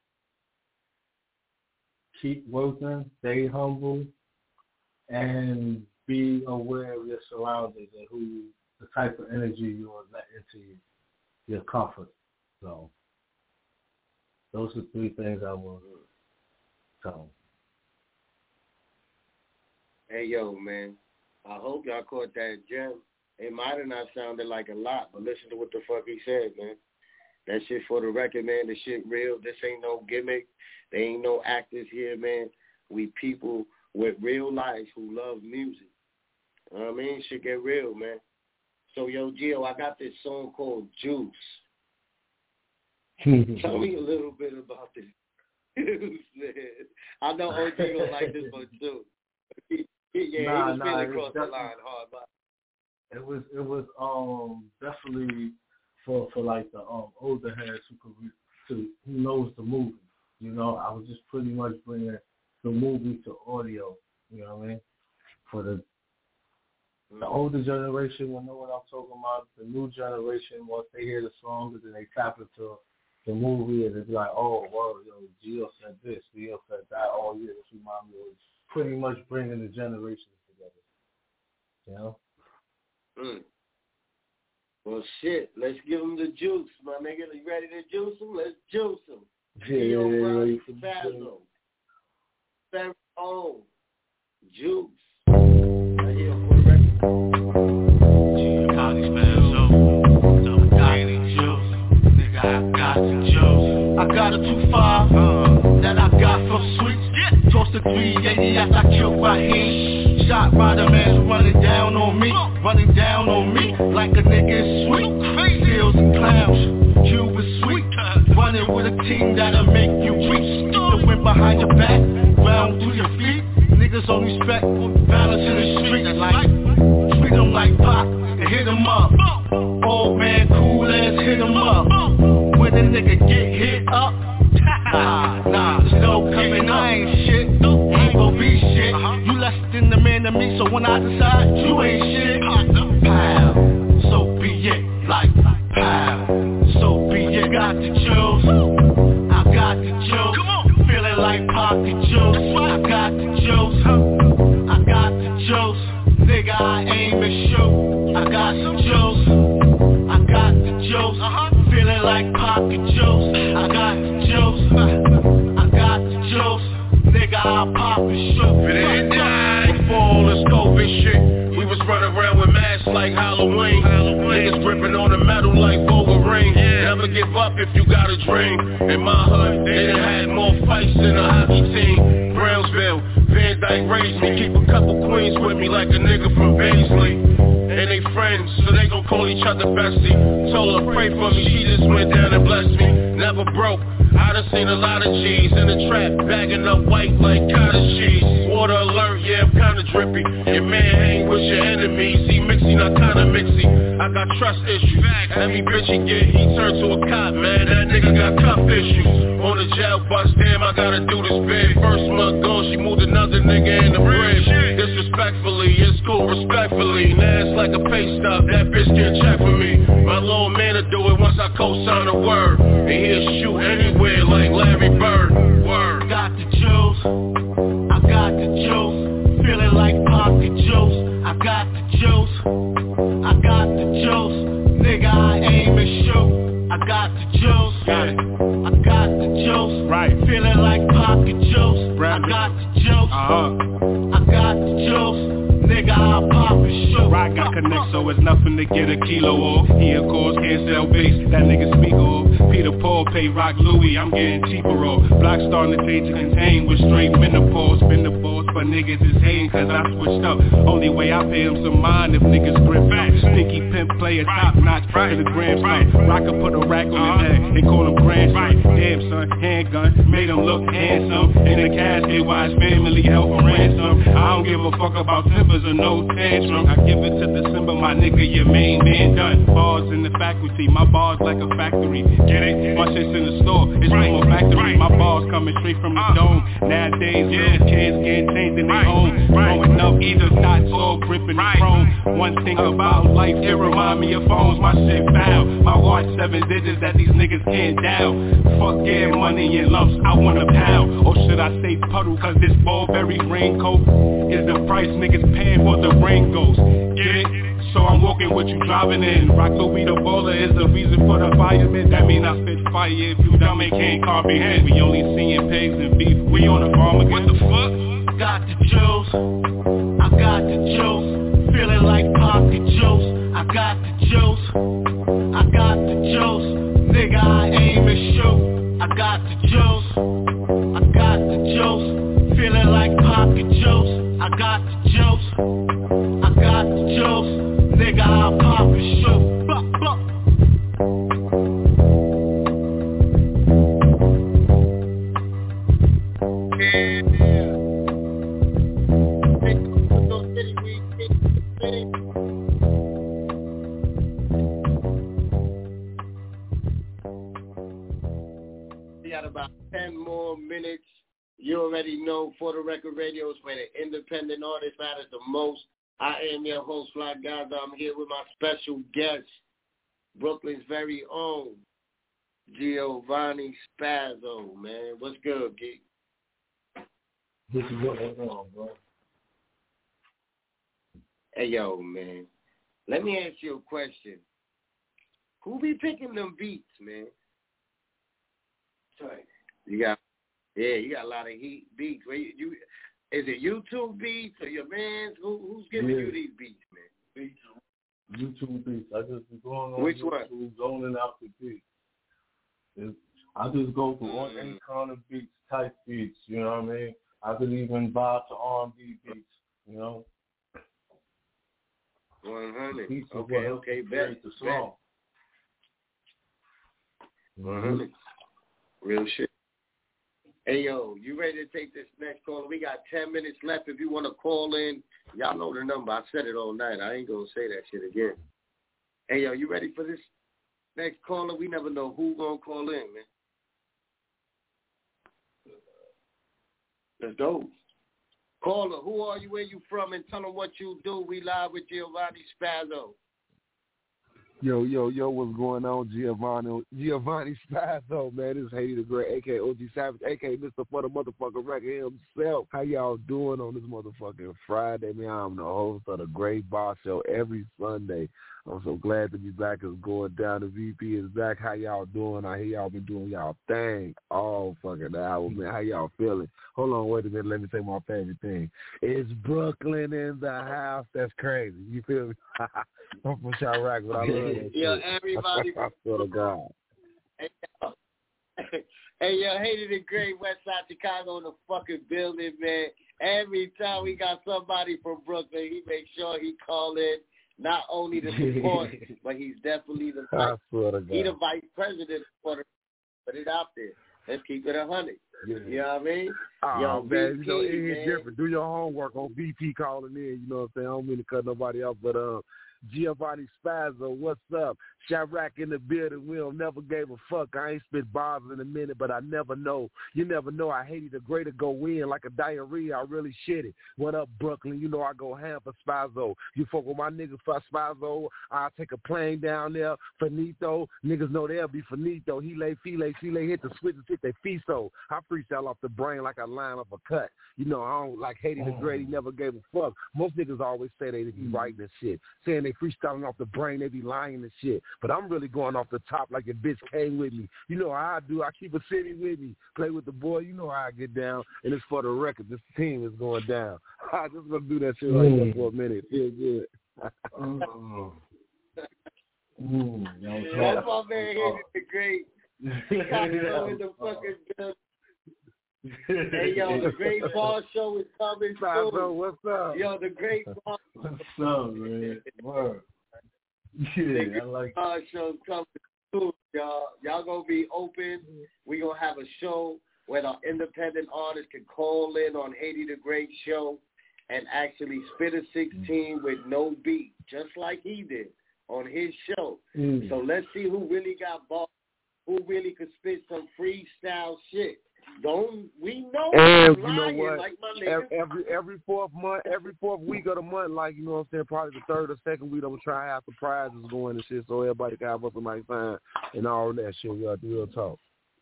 Keep working, stay humble, and be aware of your surroundings and who, the type of energy you are let into your comfort. So those are three things I want to tell. Hey, yo, man. I hope y'all caught that gem. It might have not sounded like a lot, but listen to what the fuck he said, man. That shit for the record, man. The shit real. This ain't no gimmick. There ain't no actors here, man. We people with real lives who love music. You know what I mean? Shit get real, man. So, yo, Gio, I got this song called Juice. Tell me a little bit about this Juice, man. I know O G gonna like this one, too. Yeah, nah, he was nah, feeling across the line hard, but It was it was um definitely for for like the um older heads who could re- to who knows the movie. You know, I was just pretty much bringing the movie to audio. You know what I mean? For the the older generation will know what I'm talking about. The new generation, once they hear the song, and then they tap into the movie and it's like, oh, well, yo, Gio said this, Gio said that. Oh yeah, this reminds me of pretty much bringing the generations together. You know. Mm. Well, shit, let's give them the juice, my nigga. You ready to juice them? Let's juice them. Yeah, yeah, yeah, yeah, yeah. Fazzo. Very old. Juice. I hear him for the record. G. College Fazzo. Danny Juice. Nigga, I got the juice. I got a two five uh, that I got from Sweets. Yeah. Toast to three eighty after I killed Raheem. Shot rider man running down on me, running down on me like a nigga is sweet. Seals and clowns, you was sweet. Running with a team that'll make you weak. The wind behind your back, round through your feet. Niggas on respect, balance in the street. Like, treat them like pop, and hit them up. Old man, cool ass, hit them up. When a nigga get hit up, nah, nah, there's no coming up. I ain't shit, ain't gon' be shit. You less than the man to me, so when I decide you ain't shit, pow, so be it, like, pow, so be it. Got the juice, I got the juice, feeling like pocket juice. I got the juice, I got the juice, nigga I aim and shoot. I got some juice, I got the juice, feeling like pocket juice. I got the juice, I got the juice, nigga I pop and shoot. Before all this COVID shit, we was running around with masks like Halloween. Niggas gripping on the metal like Wolverine. Never give up if you got a dream. In my hood, they done had more fights than a hockey team. Brownsville, Van Dyke raised me. Keep a couple queens with me like a nigga from Baisley. And they friends, so they gon' call each other bestie. Told her pray for me, she just went down and blessed me. Never broke, I done seen a lot of G's in the trap, bagging up white like cottage cheese. Water alert, yeah, I'm kinda drippy. Your man hang with your enemies, he mixy, not kinda mixy. I got trust issues, every bitch he get, he turned to a cop, man. That nigga got cuff issues. On the jail bus, damn, I gotta do this bid. First month gone, she moved another nigga in the crib. Disrespectfully, it's cool, respectfully. Now it's like a pay stub, that bitch can't check for me. My little man will do it once I co-sign a word. And he'll shoot anywhere like Larry Bird. Word. Got the juice, I got the juice, feeling like pocket juice. I got the juice, I got the juice, nigga I aim and shoot. I got the juice, I got the juice, right? Feeling like pocket juice. I got the juice, uh-huh. I got the juice, nigga I pop and shoot. Right, got connect, so it's nothing to get a kilo off. He of course can't sell bass, that nigga speak off. Peter Paul pay Rock Louis, I'm getting cheaper off. Block starting to change to contain with straight menopause. Been the boss, but niggas is hating cause I switched up. Only way I pay him some mind if niggas grip back. Stinky pimp player top notch to the gram son. Rocker put a rack on his head, they call him grandson. Damn son, handgun, made him look handsome. In the casket while his family held for ransom. I don't give a fuck about timbers or no tantrum. I give it to December, my nigga, your main man done. Bars in the faculty, my bars like a factory. Get it? My shit's in the store, it's no more factory. My bars coming straight from the dome. Nowadays, little kids getting changed in their home. Growing up, either dots or gripping the chrome. One thing about life, it remind me of phones. My shit foul. My watch seven digits that these niggas can't dial. Fuck getting money in lumps, I want a pound. Or should I say puddle, cause this Burberry raincoat is the price niggas paying for the rain ghost. Get it? So I'm walking with you driving in. Rock Louis the bowler is the reason for the fireman. That mean I spit fire if you dumb and can't comprehend. We only seeing pigs and beef, we on the farm again. What the fuck? Got the juice, I got the juice. Feeling like pocket juice, I got the juice, I got the juice. Nigga, I aim and shoot, I got the juice, I got the juice. Feeling like pocket juice, I got the juice, I got the juice. Nigga, I'll pop and shoot. Buck, buck. We got about ten more minutes. You already know For the Record Radio is where the independent artist matters the most. I am your host, Fly Gaza. I'm here with my special guest, Brooklyn's very own, Giovanni Spazzo, man. What's good, G? This is what went on, bro. Hey, yo, man. Let me ask you a question. Who be picking them beats, man? Sorry. You got, yeah, you got a lot of heat beats. Where you, you Is it YouTube beats or your mans? Who, who's giving yeah. you these beats, man? YouTube beats. I just be going on Which YouTube, one? zoning out the beats. It's, I just go for Mm. any kind of beats, type beats, you know what I mean? I could even vibe to R and B beats, you know? one hundred. Beats is Okay, what okay, bet. create the song. one hundred. Real shit. Hey, yo, you ready to take this next call? We got ten minutes left. If you want to call in, y'all know the number. I said it all night. I ain't going to say that shit again. Hey, yo, you ready for this next caller? We never know who going to call in, man. Let's go. Caller, who are you, where you from, and tell them what you do. We live with Giovanni Spazzo. Yo, yo, yo, what's going on, Giovanni? Giovanni Spazzo, man. This is Haiti the Great, a k a. O G Savage, a k a. Mister For the Motherfucking Record himself. How y'all doing on this motherfucking Friday, man? I'm the host of the Great Boss Show every Sunday. I'm so glad to be back. It's going down. The V P is back. How y'all doing? I hear y'all been doing y'all thing all fucking hour, man. How y'all feeling? Hold on, wait a minute. Let me say my favorite thing. It's Brooklyn in the house. That's crazy. You feel me? I'm from Chirac, but I love that Yo, shit. everybody. I swear to God. Hey, yo, hey, yo, Haiti the Great, West Side Chicago in the fucking building, man. Every time we got somebody from Brooklyn, he makes sure he call in, not only to support, but he's definitely the I vice, swear to God. he the vice president for the, put it out there. Let's keep it a hundred. Yeah. You know what I mean? Oh, Yo, man, V P, you know, it is man. different. Do your homework on V P calling in, you know what I'm saying? I don't mean to cut nobody off, but uh, Giovanni Spazzo, what's up? Chirac in the building. We don't never gave a fuck. I ain't spit bars in a minute, but I never know. You never know. I hated the greater go in like a diarrhea. I really shit it. What up, Brooklyn? You know I go ham for Spazzo. You fuck with my niggas for Spazzo. I'll take a plane down there. Finito. Niggas know they'll be finito. He lay, file, file, hit the switch and hit they fisto. I freestyle off the brain like I line up a cut. You know, I don't like hating the great. He never gave a fuck. Most niggas always say they be writing this shit. Saying they freestyling off the brain, they be lying and shit. But I'm really going off the top like a bitch came with me. You know how I do. I keep a city with me. Play with the boy. You know how I get down. And it's for the record. This team is going down. I just going to do that shit like that for a minute. Feel good. oh. Mm, That's my man here, the great. Costco in the fucking building. Hey, yo, the Great Bar Show is coming soon. What's up? Yo, the Great Bar. What's up, man? Word. Yeah, I like the Bar Show is coming soon, y'all. Y'all gonna be open. We gonna have a show where our independent artists can call in on Haiti the Great Show and actually spit a sixteen with no beat, just like he did on his show. Mm. So let's see who really got bars, who really could spit some freestyle shit. Don't we know? And you know what? Like every every fourth month, every fourth week of the month, like you know what I'm saying, probably the third or second week, I'm gonna try to have the prizes going and shit, so everybody can have up some time and all that shit. We got to real talk.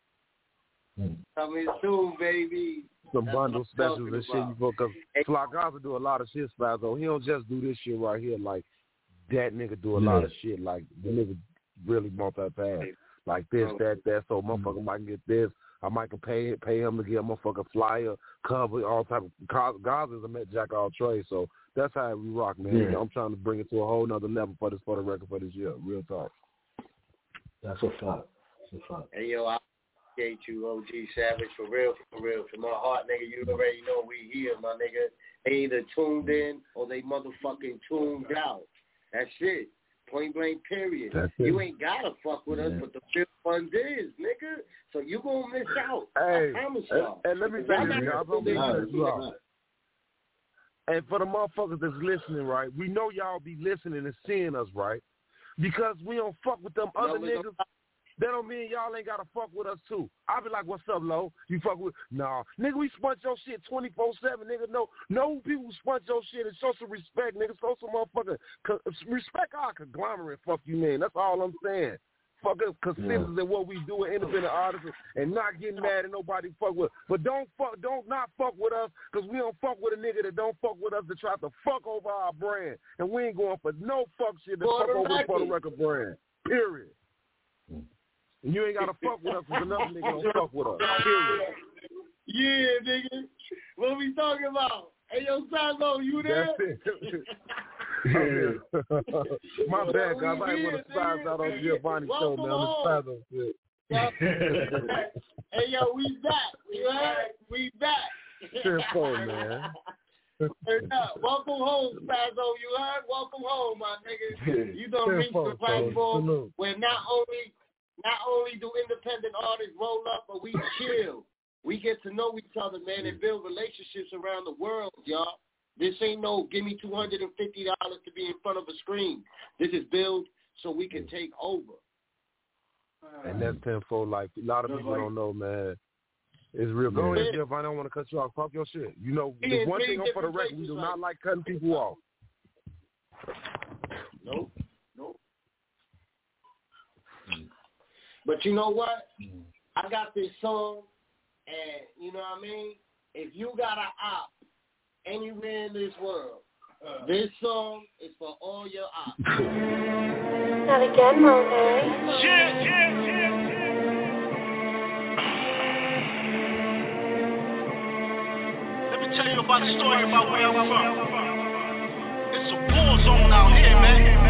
Coming soon, baby. Some bundle specials and shit, you because Fly Gaza do a lot of shit, Spazzo. He don't just do this shit right here. Like that nigga do a yeah. lot of shit. Like the nigga really multitask. Like this, that, that. So motherfucker mm-hmm. might get this. I might can pay pay him to get a motherfucking flyer, cover, all type of Gaza's a met jack all trade. So that's how we rock, man. Yeah. I'm trying to bring it to a whole nother level for this for the record for this year. Real talk. That's a fact. That's a fact. Hey yo, I appreciate you, O G Savage, for real, for real. From my heart, nigga, you already know we here, my nigga. They either tuned in or they motherfucking tuned out. That's it. Point blank period. You ain't gotta fuck with yeah. us, but the real ones is, nigga. So you gonna miss out. Hey, I promise y'all. And, and let me say this, y'all. And for the motherfuckers that's listening, right, we know y'all be listening and seeing us, right? Because we don't fuck with them other no, niggas. That don't mean y'all ain't gotta fuck with us too. I be like, what's up, Lo? You fuck with nah. Nigga, we sponge your shit twenty-four seven, nigga. No no people sponge your shit and show some respect, nigga. Show some motherfucker respect our conglomerate, fuck you, man. That's all I'm saying. Fuck us consistent yeah. in what we do with independent artists and not getting mad at nobody fuck with. But don't fuck don't not fuck with us because we don't fuck with a nigga that don't fuck with us to try to fuck over our brand. And we ain't going for no fuck shit to fuck over for the record brand. Period. You ain't gotta fuck with us because another nigga don't fuck with us. Period. Yeah, nigga. What we talking about? Hey, yo, Sazo, you there? My bad, guys. I ain't want to size out on Giovanni's show, man. I'm Sazo shit. Hey, yo, we back. You heard? We back. Tenfold, man. Welcome home, Spazzo. You heard? Welcome home, my nigga. You done reached the platform where not only Not only do independent artists roll up, but we chill. We get to know each other, man, and build relationships around the world, y'all. This ain't no give me two hundred fifty dollars to be in front of a screen. This is build so we can take over. And that's tenfold. Like, a lot of people don't know, man. It's real. Go ahead, Jeff. I don't want to cut you off. Talk your shit. You know, the one thing for the record, we do not like cutting people off. Nope. Nope. But you know what? I got this song, and you know what I mean? If you got an op anywhere in this world, uh, this song is for all your ops. Not again, Monet. Yeah, yeah, yeah, yeah. Let me tell you about a story about where I'm from. It's a war zone out here, man.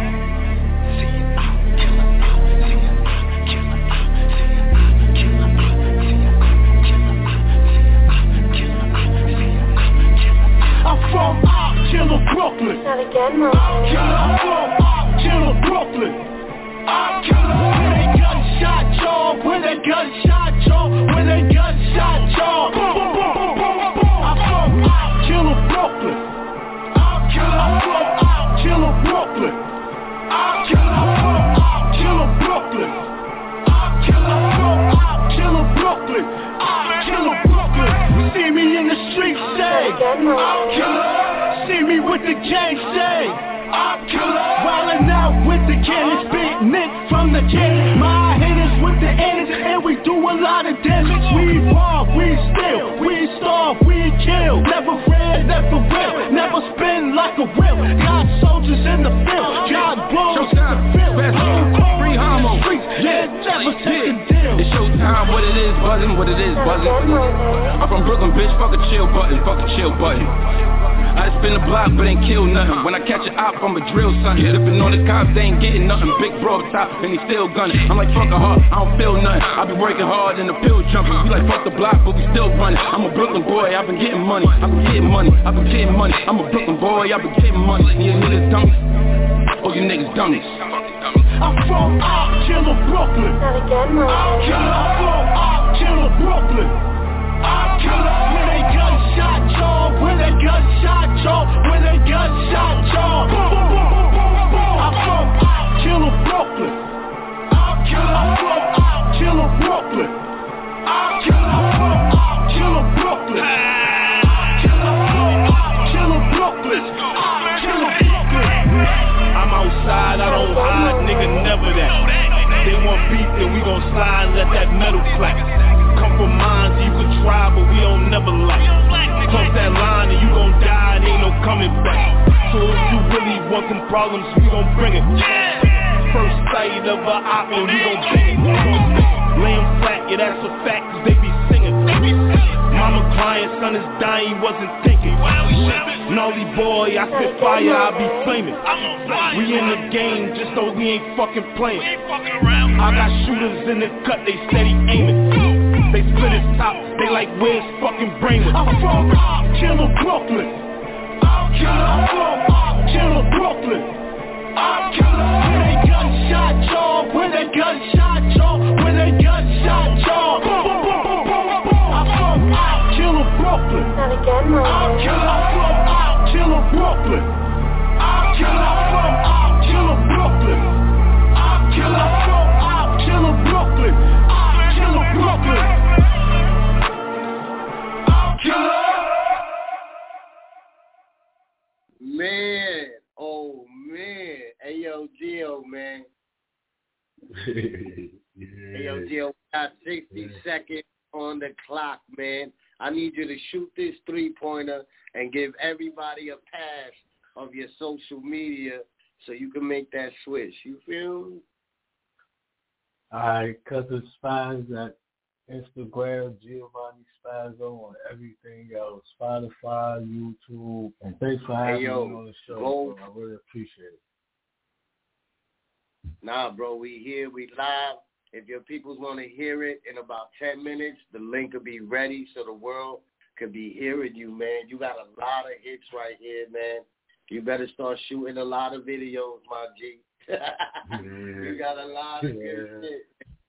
I'm from Op Killer Brooklyn. Not again, Mom. I'm from Op Killer Brooklyn. Op Killer. Where they gunshot y'all? Where they gunshot y'all? Where they gunshot y'all? Boom, boom, boom, boom, boom. I'm from Op Killer Brooklyn. Op Killer. I'm from Op Killer Brooklyn. Op Killer. I'm from Op Killer Brooklyn. Op Killer. I'm from Op Killer Brooklyn. Op Killer Brooklyn. See me in the streets, say I'm killer. See me with the gang, say I'm killer. Wildin' out with the cannons, big Nick from the cannon. My hitters with the ends, and we do a lot of damage. We rob, we steal, we starve, we kill. Never ran, never will, never spin like a wheel. Got soldiers in the field, got blows in the field. Free homo, yeah, never take a deal. It's showtime, what it is, buzzing, what it is, buzzing. I'm from Brooklyn, bitch, fuck a chill button, fuck a chill button. I just spin the block, but ain't kill nothing. When I catch an cop, I'm a drill son. Sippin' on the cops, they ain't getting nothing. Big bro top, and he still gunning. I'm like, fuck a heart, I don't feel nothing. I be working hard in the pill jumping. We like, fuck the block, but we still running. I'm a Brooklyn boy, I've been getting money. I've been getting money, I've been getting money. I'm a Brooklyn boy, I've been getting money. You niggas dummies, oh you niggas dummies. I'm from Out Killer, Brooklyn. Out Killer, I'm from Out Killer, Brooklyn. Out Killer, when they gunshot y'all, when they gunshot y'all, when they gunshot y'all. Boom, boom, boom, boom, boom, boom. I'm from Out Killer, Brooklyn. Out Killer, I'm from Out Killer, Brooklyn. Out Killer, I'm from Out Killer, Brooklyn. Out Killer, I'm from Out Killer, Brooklyn. Out Killer, Brooklyn. I'm outside, I don't hide, nigga, never that. They want beef, then we gon' slide, let that metal clap. Come from mines, you could try, but we don't never lack. Cross that line and you gon' die, and ain't no coming back. So if you really want some problems, we gon' bring it. First sight of a op and we gon' bang it. Lay 'em flat, yeah that's a fact, cause they be singing. Mama crying, son is dying, he wasn't thinking. Gnarly boy, I spit fire, I be flaming. We in the game, just so we ain't fucking playing. I got shooters in the cut, they steady aiming. They split his top, they like where's fucking Brainwood. I'm from Out Killer, Brooklyn. Out Killer, I'm from Out Killer, Brooklyn. Out Killer, when they gunshot y'all, when they gunshot y'all, when they gunshot y'all. Boom, boom, boom, boom, boom, boom. I'm from Out Killer, Brooklyn. Out Killer, I'm from Out Killer, Brooklyn. Out Killer, I'm from Out Killer, Brooklyn. Out Killer, I'm from Out Killer, Brooklyn. Out Killer, Brooklyn. Out Killer. Man, oh man. Hey yo, Gio, man. Hey yo, Gio, we got sixty seconds on the clock, man. I need you to shoot this three-pointer and give everybody a pass of your social media so you can make that switch. You feel me? All right, Cousin Spaz at Instagram, Giovanni Spazzo on everything else, Spotify, YouTube, and thanks for having hey, yo, me on the show. go. Bro. I really appreciate it. Nah, bro, we here, we live. If your peoples want to hear it in about ten minutes, the link will be ready so the world could be hearing you, man. You got a lot of hits right here, man. You better start shooting a lot of videos, my G. Yeah. You got a lot of Yeah. good shit.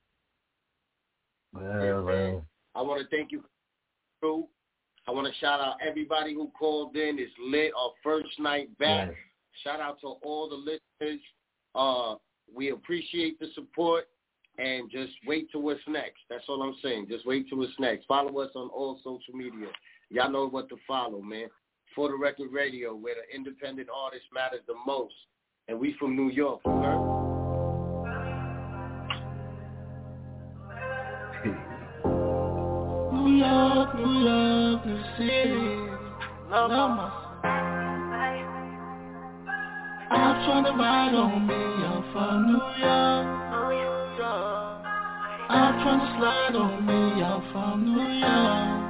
Yeah, Yeah, man. man. I want to thank you, crew. I want to shout out everybody who called in. It's lit, our first night back. Yeah. Shout out to all the listeners. Uh, we appreciate the support, and just wait till what's next. That's all I'm saying. Just wait till what's next. Follow us on all social media. Y'all know what to follow, man. For the Record Radio, where the independent artist matters the most. And we from New York, you heard? New York, New York, New City. Love my I'm trying to ride on me, I'm from New York. I'm trying to slide on me, I'm from New York.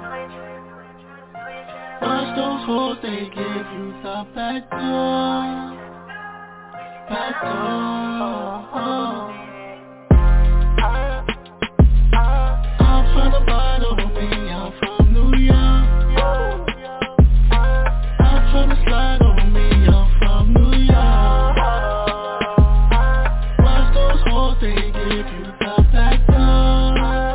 Watch those hoes, they give you the back door. Back door. I'm trying to ride on me, I'm from New York. I'm trying to slide on me, I'm from New York. Watch those hoes, they give you the back door.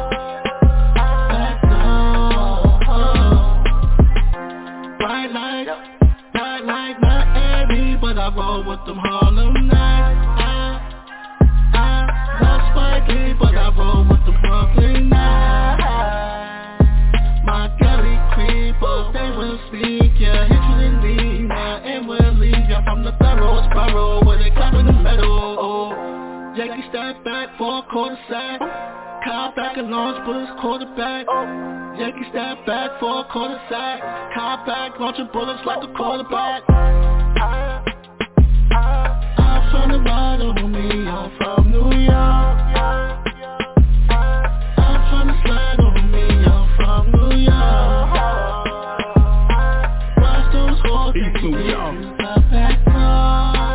Back door. Bright lights, bright light, not airy, but I roll with them Harlem Nights. I, I, not spiky, but I roll with the Brooklyn Nights. My gully creepers, they will speak, yeah, hit you in the yeah, and we'll leave ya from the barrel, spiral, where they clap in the metal. Oh, Yankee step back for a quarter sack, cop back and launch bullets quarterback. Yankee step back for a quarter sack, cop back, launching bullets like the quarterback. I'm from the bottom of me, I'm from New York. I'm from the slide on me, I'm from New York. Watch those hoes, they give you the back door.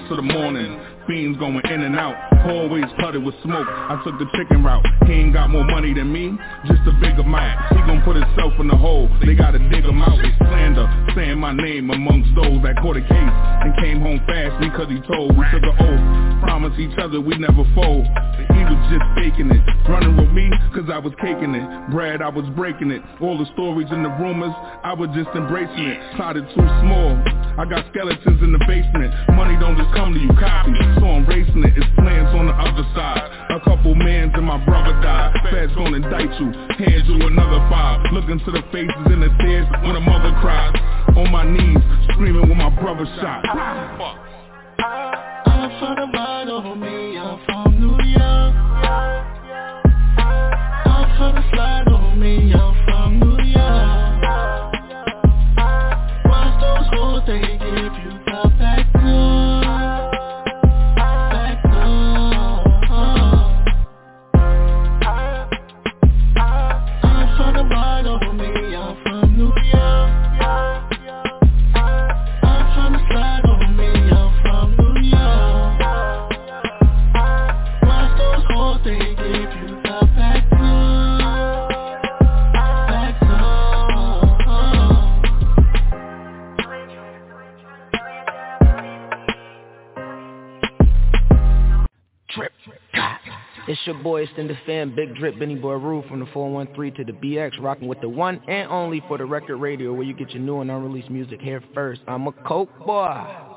to the morning. Fiends going in and out, always flooded with smoke. I took the chicken route. He ain't got more money than me, just a bigger Mac. He gon' put himself in the hole, they gotta dig him out. They slander, saying my name amongst those that caught a case and came home fast because he told. We took an oath, promised each other we never fold. He was just faking it, running with me cause I was caking it. Brad, I was breaking it. All the stories and the rumors, I was just embracing it. Plotted too small, I got skeletons in the basement. Money don't just come to you, copy. So I'm racing it, it's plans on the other side. A couple mans and my brother died. Feds gon' indict you, hand you another five. Look into the faces in the tears when a mother cries. On my knees, screaming when my brother shot. I'm from the mind over me, I'm from New York. I'm from the slide over me, I'm from New York. Watch those hoes, they give you the back door. Back door. I'm from the mind over me, I'm from New York. I'm from the slide over me, I'm from New York. Watch those hoes, they give you the back door. Back Drip. It's your boy, Extended Fam, Big Drip, Benny Boy Rue from the four one three to the B X, rocking with the one and only For the Record Radio, where you get your new and unreleased music here first. I'm a Coke boy.